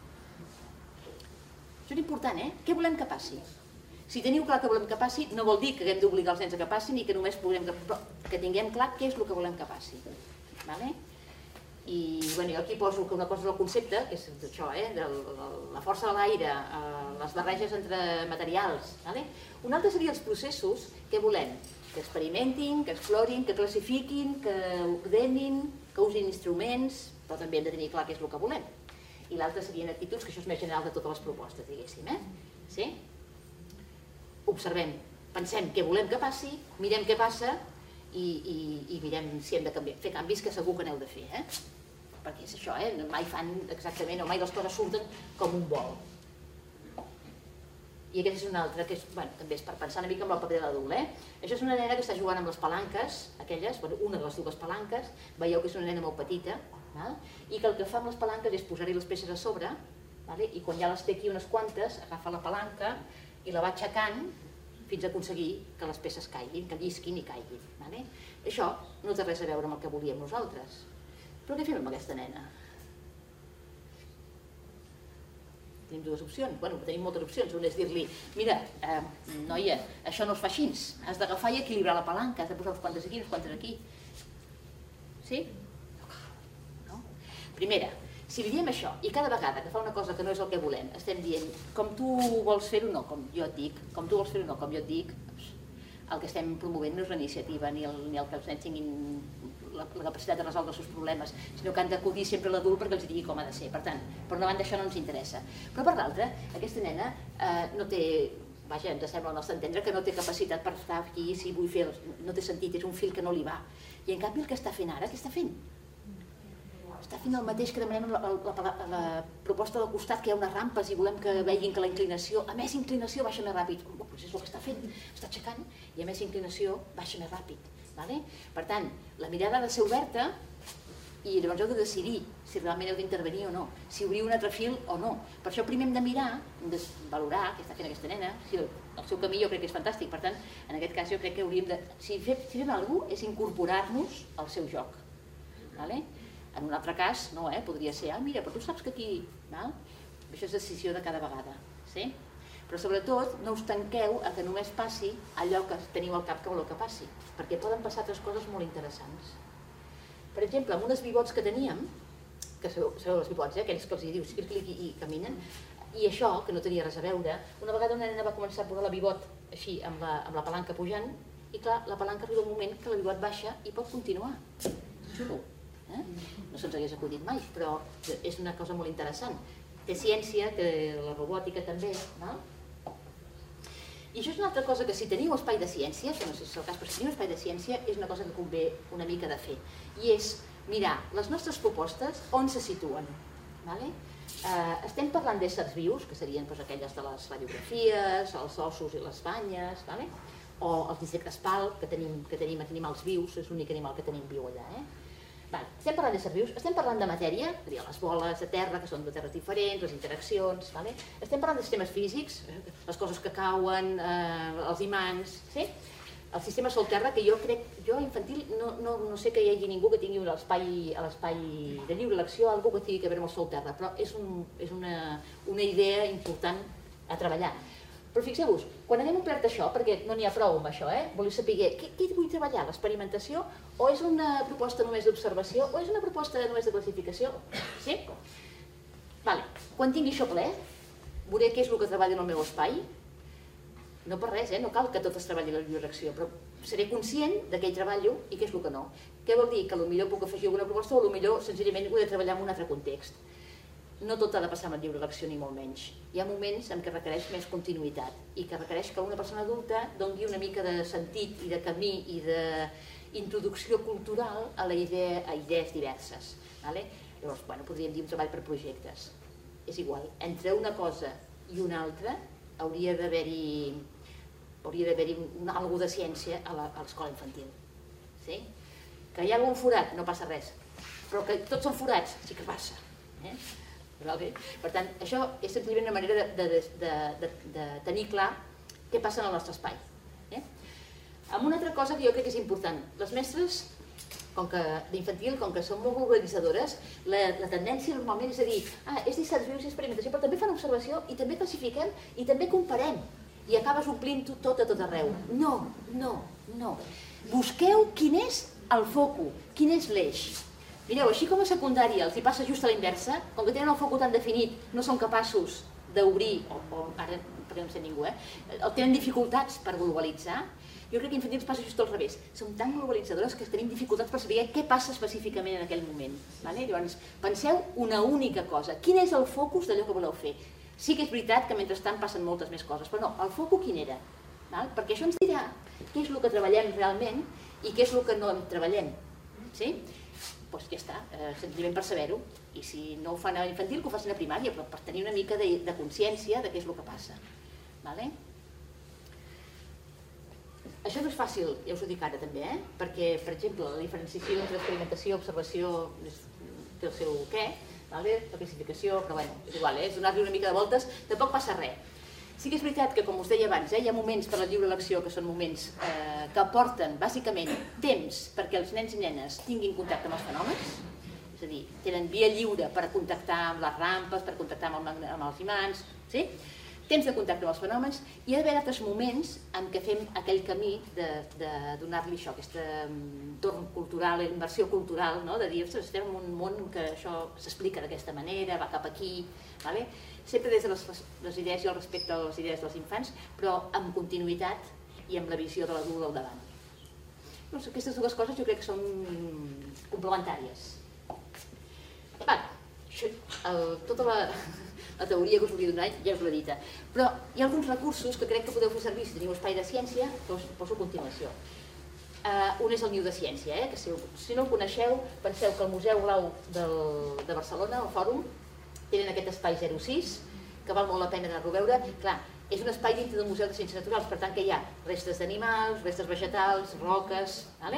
Això és important, eh? Què volem que passi? Si teniu clar que volem que passi, no vol dir que haguem d'obligar els nens a que passin i que només volem que, que tinguem clar què és el que volem que passi. Vale? I bueno, jo aquí poso que una cosa és el concepte, que és això, eh? de la força de l'aire, eh, les barreges entre materials. Vale? Un altre seria els processos que volem, que experimentin, que explorin, que classifiquin, que ordenin, que usin instruments, però també hem de tenir clar què és el que volem. I l'altre serien actituds, que això és més general de totes les propostes, diguéssim. Eh? Sí? Observem, pensem què volem que passi, mirem què passa i, i, i mirem si hem de canviar, fer canvis que segur que n'heu de fer. Eh? Perquè és això, eh? Mai fan exactament, o mai les coses surten com un vol. I aquesta és una altra, que és, bueno, també és per pensar una mica amb el paper de l'adult. Eh? Això és una nena que està jugant amb les palanques, aquelles, bueno, una de les dues palanques, veieu que és una nena molt petita, val? I que el que fa amb les palanques és posar-hi les peces a sobre, vale? I quan ja les té aquí unes quantes, agafa la palanca i la va aixecant fins a aconseguir que les peces caiguin, que llisquin i caiguin. Vale? Això no té res a veure amb el que volíem nosaltres. Però què fem amb aquesta nena? Tenim dues opcions. Bueno, tenim moltes opcions. Una és dir-li, mira, eh, noia, això no es fa així. Has d'agafar i equilibrar la palanca, has de posar uns quantes aquí, uns quantes aquí. Sí? No? Primera, si li diem això, i cada vegada que fa una cosa que no és el que volem, estem dient, com tu vols fer-ho, no, com jo et dic, com tu vols fer-ho, no, com jo et dic, el que estem promovent no és la iniciativa ni el, ni el que els nens tinguin la, la capacitat de resoldre els seus problemes, sinó que han d'acudir sempre a l'adult perquè els digui com ha de ser. Per tant, per una banda això no ens interessa. Però per l'altra, aquesta nena eh, no té, vaja, ens sembla al nostre entendre que no té capacitat per estar aquí, si vull fer, no té sentit, és un fil que no li va. I en canvi el que està fent ara, què està fent? Està fent el mateix que demanem la, la, la, la proposta del costat, que hi ha unes rampes i volem que veguin que la inclinació, a més inclinació baixa més ràpid. Oh, doncs és el que està fent, està aixecant i a més inclinació baixa més ràpid. Vale? Per tant, la mirada ha de ser oberta i llavors heu de decidir si realment heu d'intervenir o no, si obriu un altre fil o no. Per això primer hem de mirar, hem de valorar què està fent aquesta nena, si el, el seu camí jo crec que és fantàstic, per tant, en aquest cas jo crec que hauríem de... Si fem, si fem alguna cosa és incorporar-nos al seu joc. Vale? En un altre cas, no, eh? Podria ser, ah, mira, però tu saps que aquí... Val? Això és decisió de cada vegada. Sí? Però sobretot no us tanqueu a que només passi allò que teniu al cap que voleu que passi, perquè poden passar altres coses molt interessants. Per exemple, amb unes bivots que teníem, que sabeu, sabeu els bivots, eh? Aquells que els hi dius clic i, i caminen, i això, que no tenia res a veure, una vegada una nena va començar a posar la bivot així, amb la, amb la palanca pujant, i clar, la palanca arriba un moment que la bivot baixa i pot continuar. Xulo. Eh? No se'ns hagués acudit mai, però és una cosa molt interessant. Té ciència, té la robòtica també, no? I això és una altra cosa que si teniu espai de ciència, que no sé si és el cas, però si teniu espai de ciència és una cosa que convé una mica de fer, i és mirar les nostres propostes on se situen. Vale? Eh, estem parlant d'éssers vius, que serien doncs, aquelles de les radiografies, els ossos i les banyes, vale? O els insectes pal, que tenim, que tenim, tenim els vius, és l'únic animal que tenim viu allà. Eh? Vale. Estem parlant d'éssers vius, estem parlant de matèria, les boles de terra, que són de terres diferents, les interaccions, vale? Estem parlant de sistemes físics, les coses que cauen, eh, els imants, sí? El sistema sol-terra, que jo crec, jo infantil, no, no, no sé que hi hagi ningú que tingui un espai, a l'espai de lliure elecció, algú que tingui que veure amb el sol-terra, però és, un, és una, una idea important a treballar. Però fixeu-vos, quan haguem omplert això, perquè no n'hi ha prou amb això, eh? Voleu saber què, què vull treballar, l'experimentació, o és una proposta només d'observació, o és una proposta només de classificació? Sí? Vale. Quan tingui això ple, veuré què és el que treballo en el meu espai, No per res, eh? No cal que tot es treballi la lliure-elecció, però seré conscient de què hi treballo i què és el que no. Què vol dir? Que potser puc afegir alguna proposta o potser senzillament ho he de treballar en un altre context. No tot ha de passar amb la lliure elecció ni molt menys. Hi ha moments en què requereix més continuïtat i que requereix que una persona adulta doni una mica de sentit i de camí i d'introducció cultural a, la idea, a idees diverses. Vale? Llavors, bueno, podríem dir un treball per projectes. És igual, entre una cosa i una altra hauria d'haver-hi hauria d'haver-hi alguna de ciència a l'escola infantil. Sí? Que hi ha algun forat, no passa res, però que tots són forats, sí que passa. Eh? Per tant, això és senzillament una manera de, de, de, de, de tenir clar què passa en el nostre espai. Eh? Amb una altra cosa que jo crec que és important, les mestres com que d'infantil, com que són molt globalitzadores, la, la tendència normalment és a dir, ah, és dissertació i experimentació, però també fan observació i també classifiquem i també comparem. I acabes omplint-ho tot a tot arreu. No, no, no. Busqueu quin és el foco, quin és l'eix. Mireu, així com a secundària els hi passa just a la inversa, com que tenen el foco tan definit, no són capaços d'obrir, o, o ara, perquè no sé ningú, eh? Tenen dificultats per globalitzar. Jo crec que infantil ens passa just al revés. Som tan globalitzadores que tenim dificultats per saber què passa específicament en aquell moment. Vale? Llavors, penseu una única cosa. Quin és el focus d'allò que voleu fer? Sí que és veritat que mentrestant passen moltes més coses, però no, el foco quin era? Val? Perquè això ens dirà què és el que treballem realment i què és el que no treballem. Sí? Doncs ja està, eh, senzillament per saber-ho. I si no ho fan a infantil, que ho facin a primària, però per tenir una mica de, de consciència de què és el que passa. Vale? Això no és fàcil, ja us ho dic ara també, eh? Perquè, per exemple, la diferenciació entre experimentació i observació té el seu què, vale? La classificació, però bueno, és igual, eh? És donar-li una mica de voltes, tampoc passa res. Sí que és veritat que, com us deia abans, eh, hi ha moments per la lliure elecció que són moments eh, que aporten, bàsicament, temps perquè els nens i nenes tinguin contacte amb els fenòmens, és a dir, tenen via lliure per contactar amb les rampes, per contactar amb, el, amb els imants, sí? Temps de contacte amb els fenòmens, i hi ha d'haver altres moments en què fem aquell camí de, de donar-li això, aquest torn cultural, la inversió cultural, no? De dir, ostres, estem en un món que això s'explica d'aquesta manera, va cap aquí, vale? Sempre des de les, les idees i el respecte a les idees dels infants, però amb continuïtat i amb la visió de l'adult al davant. Doncs aquestes dues coses jo crec que són complementàries. Va, això, el, tota la... La teoria que us volia donar ja us l'he dita. Però hi ha alguns recursos que crec que podeu fer servir si teniu espai de ciència, que us poso a continuació. Uh, un és el Niu de Ciència, eh? Que si, si no el coneixeu, penseu que el Museu Blau del, de Barcelona, el Fòrum, tenen aquest espai zero sis, que val molt la pena anar-lo a veure. Clar, és un espai dintre del Museu de Ciències Naturals, per tant que hi ha restes d'animals, restes vegetals, roques... Vale?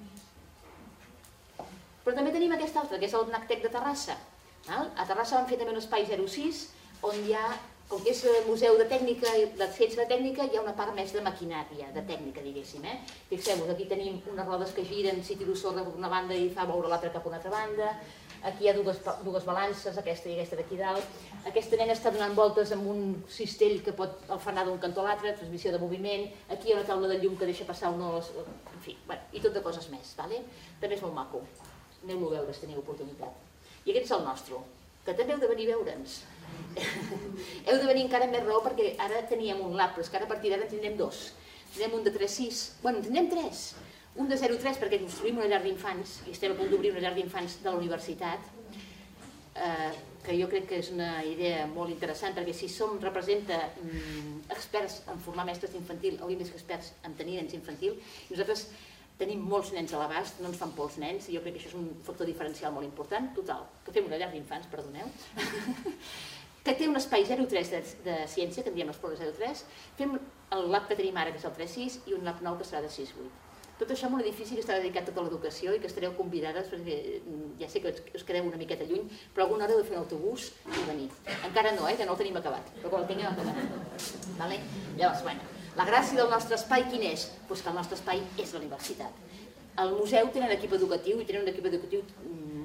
Però també tenim aquest altre, que és el NACTEC de Terrassa. A Terrassa van fer també un espai zero sis, on hi ha, com que és el Museu de Tècnica, de Ciència de Tècnica, hi ha una part més de maquinària, de tècnica, diguéssim. Eh? Fixeu-vos, aquí tenim unes rodes que giren, si tiro sorra per una banda i fa moure l'altra cap a una altra banda. Aquí hi ha dues, dues balances, aquesta i aquesta d'aquí dalt. Aquesta nena està donant voltes amb un cistell que pot alfanar d'un cantó a l'altre, transmissió de moviment. Aquí hi ha una taula de llum que deixa passar una... En fi, bueno, i tot de coses més. Vale? També és molt maco. Aneu-lo a veure si teniu oportunitat. I aquest és el nostre, que també heu de venir a veure'ns. Heu de venir encara més raó perquè ara teníem un lab, però és que ara a partir d'ara en tindrem dos. Tindrem un de tres sis, bueno, en tindrem tres. Un de zero tres perquè construïm una llar d'infants, i estem a punt d'obrir una llar d'infants de la universitat, eh, que jo crec que és una idea molt interessant, perquè si som, representa mm, experts en formar mestres d'infantil, hauríem més que experts en tenir nens infantil, i nosaltres tenim molts nens a l'abast, no ens fan por els nens, i jo crec que això és un factor diferencial molt important. Total, que fem una llar d'infants, perdoneu, que té un espai zero tres de, de ciència, que en diem l'Explora zero tres, fem el lab que tenim ara, que és el tres sis, i un lab nou que serà de sis vuit. Tot això en un edifici que estarà dedicat a tota l'educació i que estareu convidades, perquè ja sé que us quedeu una miqueta lluny, però alguna hora heu de fer un autobús i venir. Encara no, eh, que no el tenim acabat, però quan el tinguem acabat. Vale? Llavors, bueno, la gràcia del nostre espai quin és? Pues que el nostre espai és la universitat. Al museu tenen equip educatiu i tenen un equip educatiu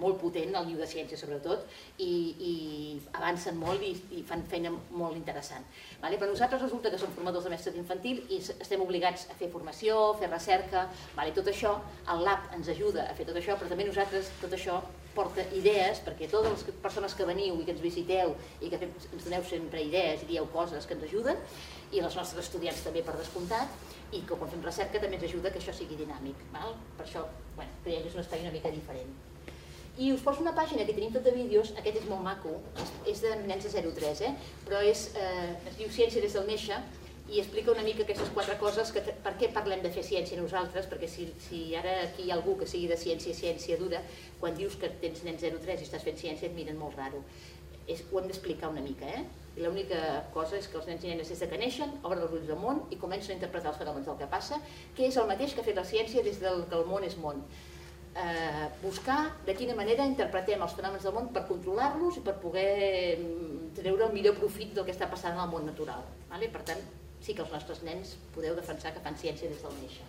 molt potent, el lliu de ciència sobretot, i avancen molt i fan feina molt interessant. Per nosaltres resulta que som formadors de mestres d'infantil i estem obligats a fer formació, a fer recerca, tot això, el lab ens ajuda a fer tot això, però també nosaltres tot això porta idees, perquè totes les persones que veniu i que ens visiteu i que ens doneu sempre idees i dieu coses que ens ajuden, i els nostres estudiants també per descomptat, i que quan fem recerca també ens ajuda que això sigui dinàmic. Per això creiem que és un espai una mica diferent. I us poso una pàgina que tenim tot de vídeos, aquest és molt maco, és de nens de zero a tres, però es diu Ciència des del néixer, i explica una mica aquestes quatre coses, per què parlem de fer ciència nosaltres, perquè si ara aquí hi ha algú que sigui de ciència, ciència dura, quan dius que tens nens zero a tres i estàs fent ciència et miren molt raro. Ho hem d'explicar una mica, eh? I l'única cosa és que els nens i nenes des que neixen obren els ulls al món i comencen a interpretar els fenòmens del que passa, que és el mateix que ha fet la ciència des que el món és món. Buscar de quina manera interpretem els fenòmens del món per controlar-los i per poder treure el millor profit del que està passant en el món natural. Per tant, sí que els nostres nens podeu defensar que fan ciència des del néixer.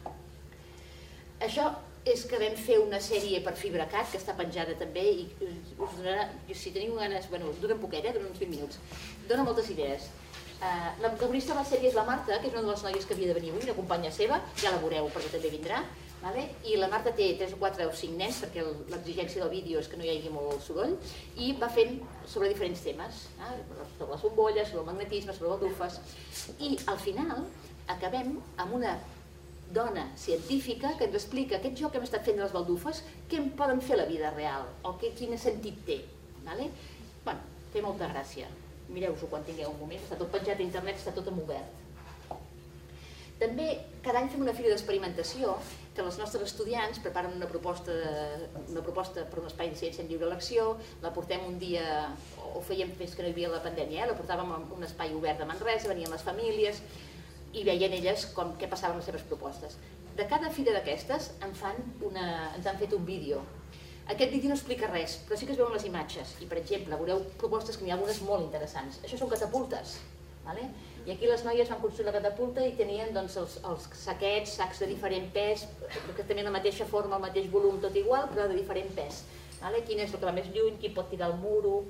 Això és que vam fer una sèrie per FibraCat, que està penjada també, i us donarà, si teniu ganes, bueno, dura un poquet, dura uns vint minuts, dona moltes idees. La protagonista de la sèrie és la Marta, que és una de les noies que havia de venir avui, una companya seva, ja la veureu perquè també vindrà, i la Marta té tres o quatre o cinc nens, perquè l'exigència del vídeo és que no hi hagi molt soroll, i va fent sobre diferents temes, sobre les bombolles, sobre el magnetisme, sobre baldufes, i al final acabem amb una dona científica que ens explica aquest joc que hem estat fent de les baldufes, què en poden fer a la vida real, o quin sentit té. Bé, té molta gràcia. Mireu-ho quan tingueu un moment, està tot penjat a internet, està tot en obert. També cada any fem una fira d'experimentació que els nostres estudiants preparen una proposta per un espai de ciència en lliure elecció, la portem un dia, ho fèiem fins que no hi havia la pandèmia, la portàvem a un espai obert de Manresa, venien les famílies i veien elles què passava amb les seves propostes. De cada fira d'aquestes ens han fet un vídeo. Aquest vídeo no explica res, però sí que es veuen les imatges. I, per exemple, veureu propostes que n'hi ha algunes molt interessants. Això són catapultes. I aquí les noies van construir la catapulta i tenien els saquets, sacs de diferent pes, que tenien la mateixa forma, el mateix volum, tot igual, però de diferent pes. Quin és el que va més lluny, qui pot tirar el muro...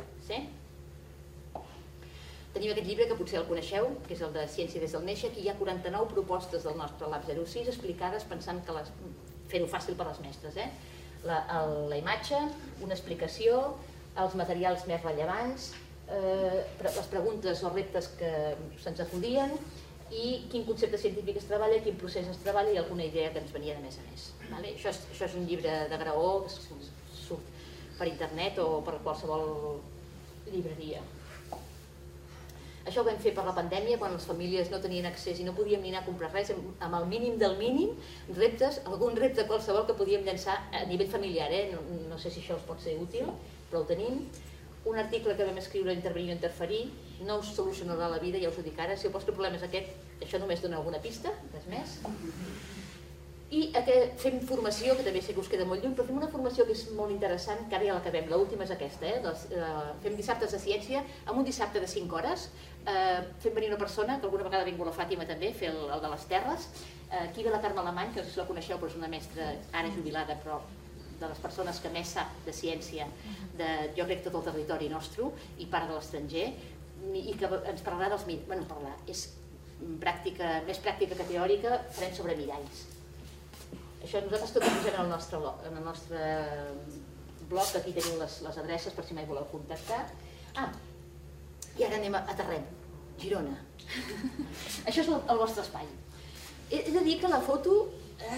Tenim aquest llibre que potser el coneixeu, que és el de Ciència des del néixer. Aquí hi ha quaranta-nou propostes del nostre Lab zero sis explicades pensant que fer-ho fàcil per les mestres. La imatge, una explicació, els materials més rellevants, les preguntes o reptes que se'ns acudien i quin concepte científic es treballa, quin procés es treballa i alguna idea que ens venia de més a més. Això és un llibre de graó que surt per internet o per qualsevol llibreria. Això ho vam fer per la pandèmia, quan les famílies no tenien accés i no podíem ni anar a comprar res, amb el mínim del mínim, reptes, algun repte qualsevol que podíem llançar a nivell familiar, no sé si això us pot ser útil, però ho tenim. Un article que vam escriure, Intervenir o interferir, no us solucionarà la vida, ja us ho dic ara, si el vostre problema és aquest, això només dona alguna pista, res més. I fem formació, que també sé que us queda molt lluny, però fem una formació que és molt interessant, que ara ja l'acabem, l'última és aquesta, fem dissabtes de ciència, en un dissabte de cinc hores, fem venir una persona, que alguna vegada ha vingut la Fàtima també, fer el de les terres, aquí ve la Carme Alemany, que no sé si la coneixeu, però és una mestra ara jubilada, però de les persones que més sap de ciència, jo crec tot el territori nostre, i part de l'estranger, i que ens parlarà dels miralls, bueno, parlar, és més pràctica que teòrica, farem sobre miralls. Això nosaltres tot ho posem en el nostre blog, aquí teniu les adreces per si mai voleu contactar. Ah, i ara anem a Terreny, Girona. Això és el vostre espai. He de dir que la foto...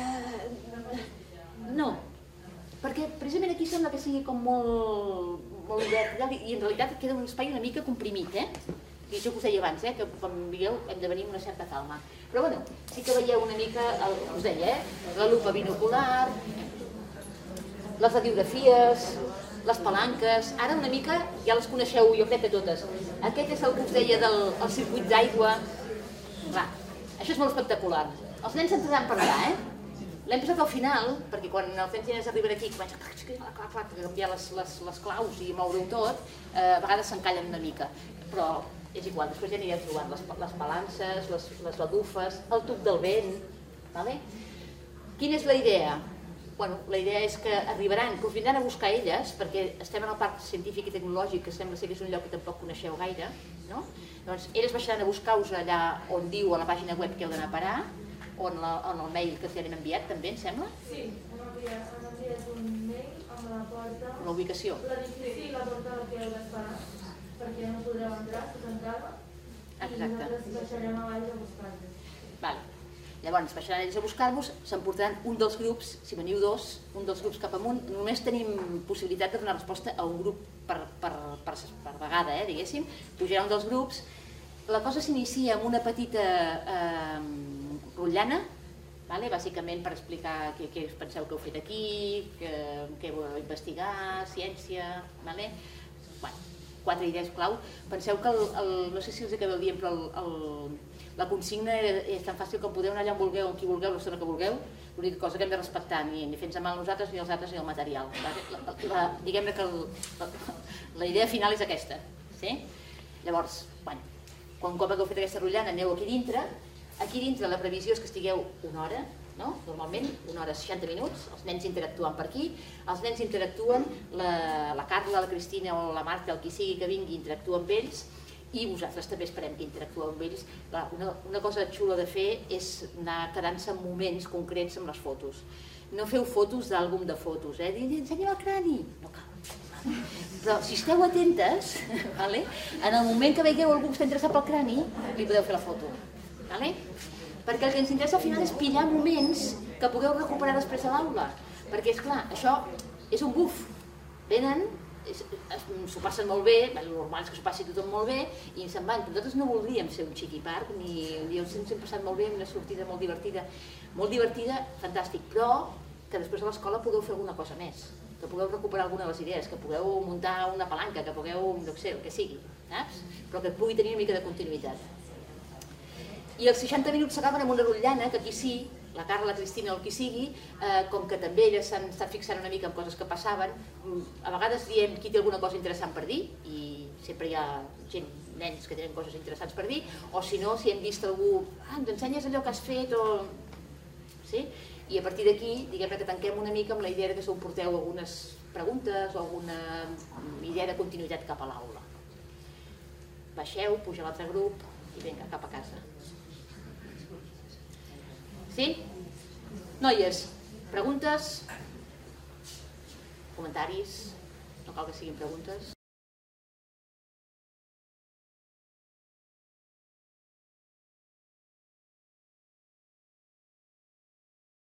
No, perquè precisament aquí sembla que sigui com molt obert i en realitat queda un espai una mica comprimit, eh? I això que us deia abans, que quan veieu hem de venir amb una certa calma. Però bueno, sí que veieu una mica, us deia, la lupa binocular, les radiografies, les palanques, ara una mica ja les coneixeu, jo crec que totes. Aquest és el que us deia del circuit d'aigua. Clar, això és molt espectacular. Els nens s'entraran per allà, eh? L'hem posat al final, perquè quan els nens i nenes arriben aquí i comencen a canviar les claus i moure-ho tot, a vegades s'encallen una mica. Però és igual, després ja anireu trobant les balances, les badufes, el tub del vent. Quina és la idea? bueno, la idea és que arribaran, que us vindran a buscar elles, perquè estem en el parc científic i tecnològic, que sembla ser que és un lloc que tampoc coneixeu gaire, no? Doncs elles baixaran a buscar-vos allà on diu a la pàgina web que heu d'anar a parar, o en, la, en el mail que s'hi han enviat, també, em sembla? Sí, hem enviat, hem enviat un mail amb la porta... La ubicació. L'edifici i la porta que heu d'esperar, perquè no podreu entrar, si tancada, i nosaltres baixarem a baix a buscar-vos. Vale. Llavors, baixaran ells a buscar-vos, s'emportaran un dels grups, si veniu dos, un dels grups cap amunt. Només tenim possibilitat de donar resposta a un grup per, per, per, per vegada, eh, diguéssim. Pujarà un dels grups. La cosa s'inicia amb una petita eh, rotllana, vale? Bàsicament per explicar què, què penseu que heu fet aquí, que, què voleu investigar, ciència... Vale? Bueno, quatre idees clau. Penseu que, el, el, no sé si us acabeu dient, però el, el, la consigna és tan fàcil com podeu anar allà on vulgueu, on qui vulgueu, l'estona que vulgueu. L'única cosa que hem de respectar, ni, ni fent-se mal nosaltres, ni els altres, ni el material. Diguem-ne que el, la, la idea final és aquesta. Sí? Llavors, bueno, quan cop hagueu fet aquesta rotllana, aneu aquí dintre. Aquí dintre la previsió és que estigueu una hora, no? Normalment, una hora seixanta minuts, els nens interactuen per aquí, els nens interactuen, la, la Carla, la Cristina o la Marta, el qui sigui que vingui, interactua amb ells, i vosaltres també esperem que interactueu amb ells. Una, una cosa xula de fer és anar quedant-se en moments concrets amb les fotos. No feu fotos d'àlbum de fotos, eh? Ensenya'm el crani! No cal. Però si esteu atentes, vale? En el moment que veieu algú que està interessat pel crani, li podeu fer la foto. Vale? Perquè el que ens interessa al final és pillar moments que pugueu recuperar després a l'aula. Perquè, esclar, això és un buf. Venen, s'ho passen molt bé, el normal és que s'ho passi tothom molt bé i se'n van. Nosaltres no voldríem ser un xiqui parc, ni ens hem passat molt bé, una sortida molt divertida, molt divertida, fantàstic, però que després a l'escola pugueu fer alguna cosa més, que pugueu recuperar alguna de les idees, que pugueu muntar una palanca, que pugueu, no sé, el que sigui, saps? Però que pugui tenir una mica de continuïtat. I els seixanta minuts s'acaben amb una rotllana, que aquí sí, la Carla, la Cristina o el qui sigui, eh, com que també elles s'han estat fixant una mica en coses que passaven, a vegades diem qui té alguna cosa interessant per dir, i sempre hi ha gent, nens que tenen coses interessants per dir, o si no, si hem vist algú, ah, ens ensenyes allò que has fet, o... Sí? I a partir d'aquí, diguem-ne que tanquem una mica amb la idea que us porteu algunes preguntes o alguna idea de continuïtat cap a l'aula. Baixeu, puja l'altre grup i vinga, cap a casa. Sí? Noies, preguntes? Comentaris? No cal que siguin preguntes.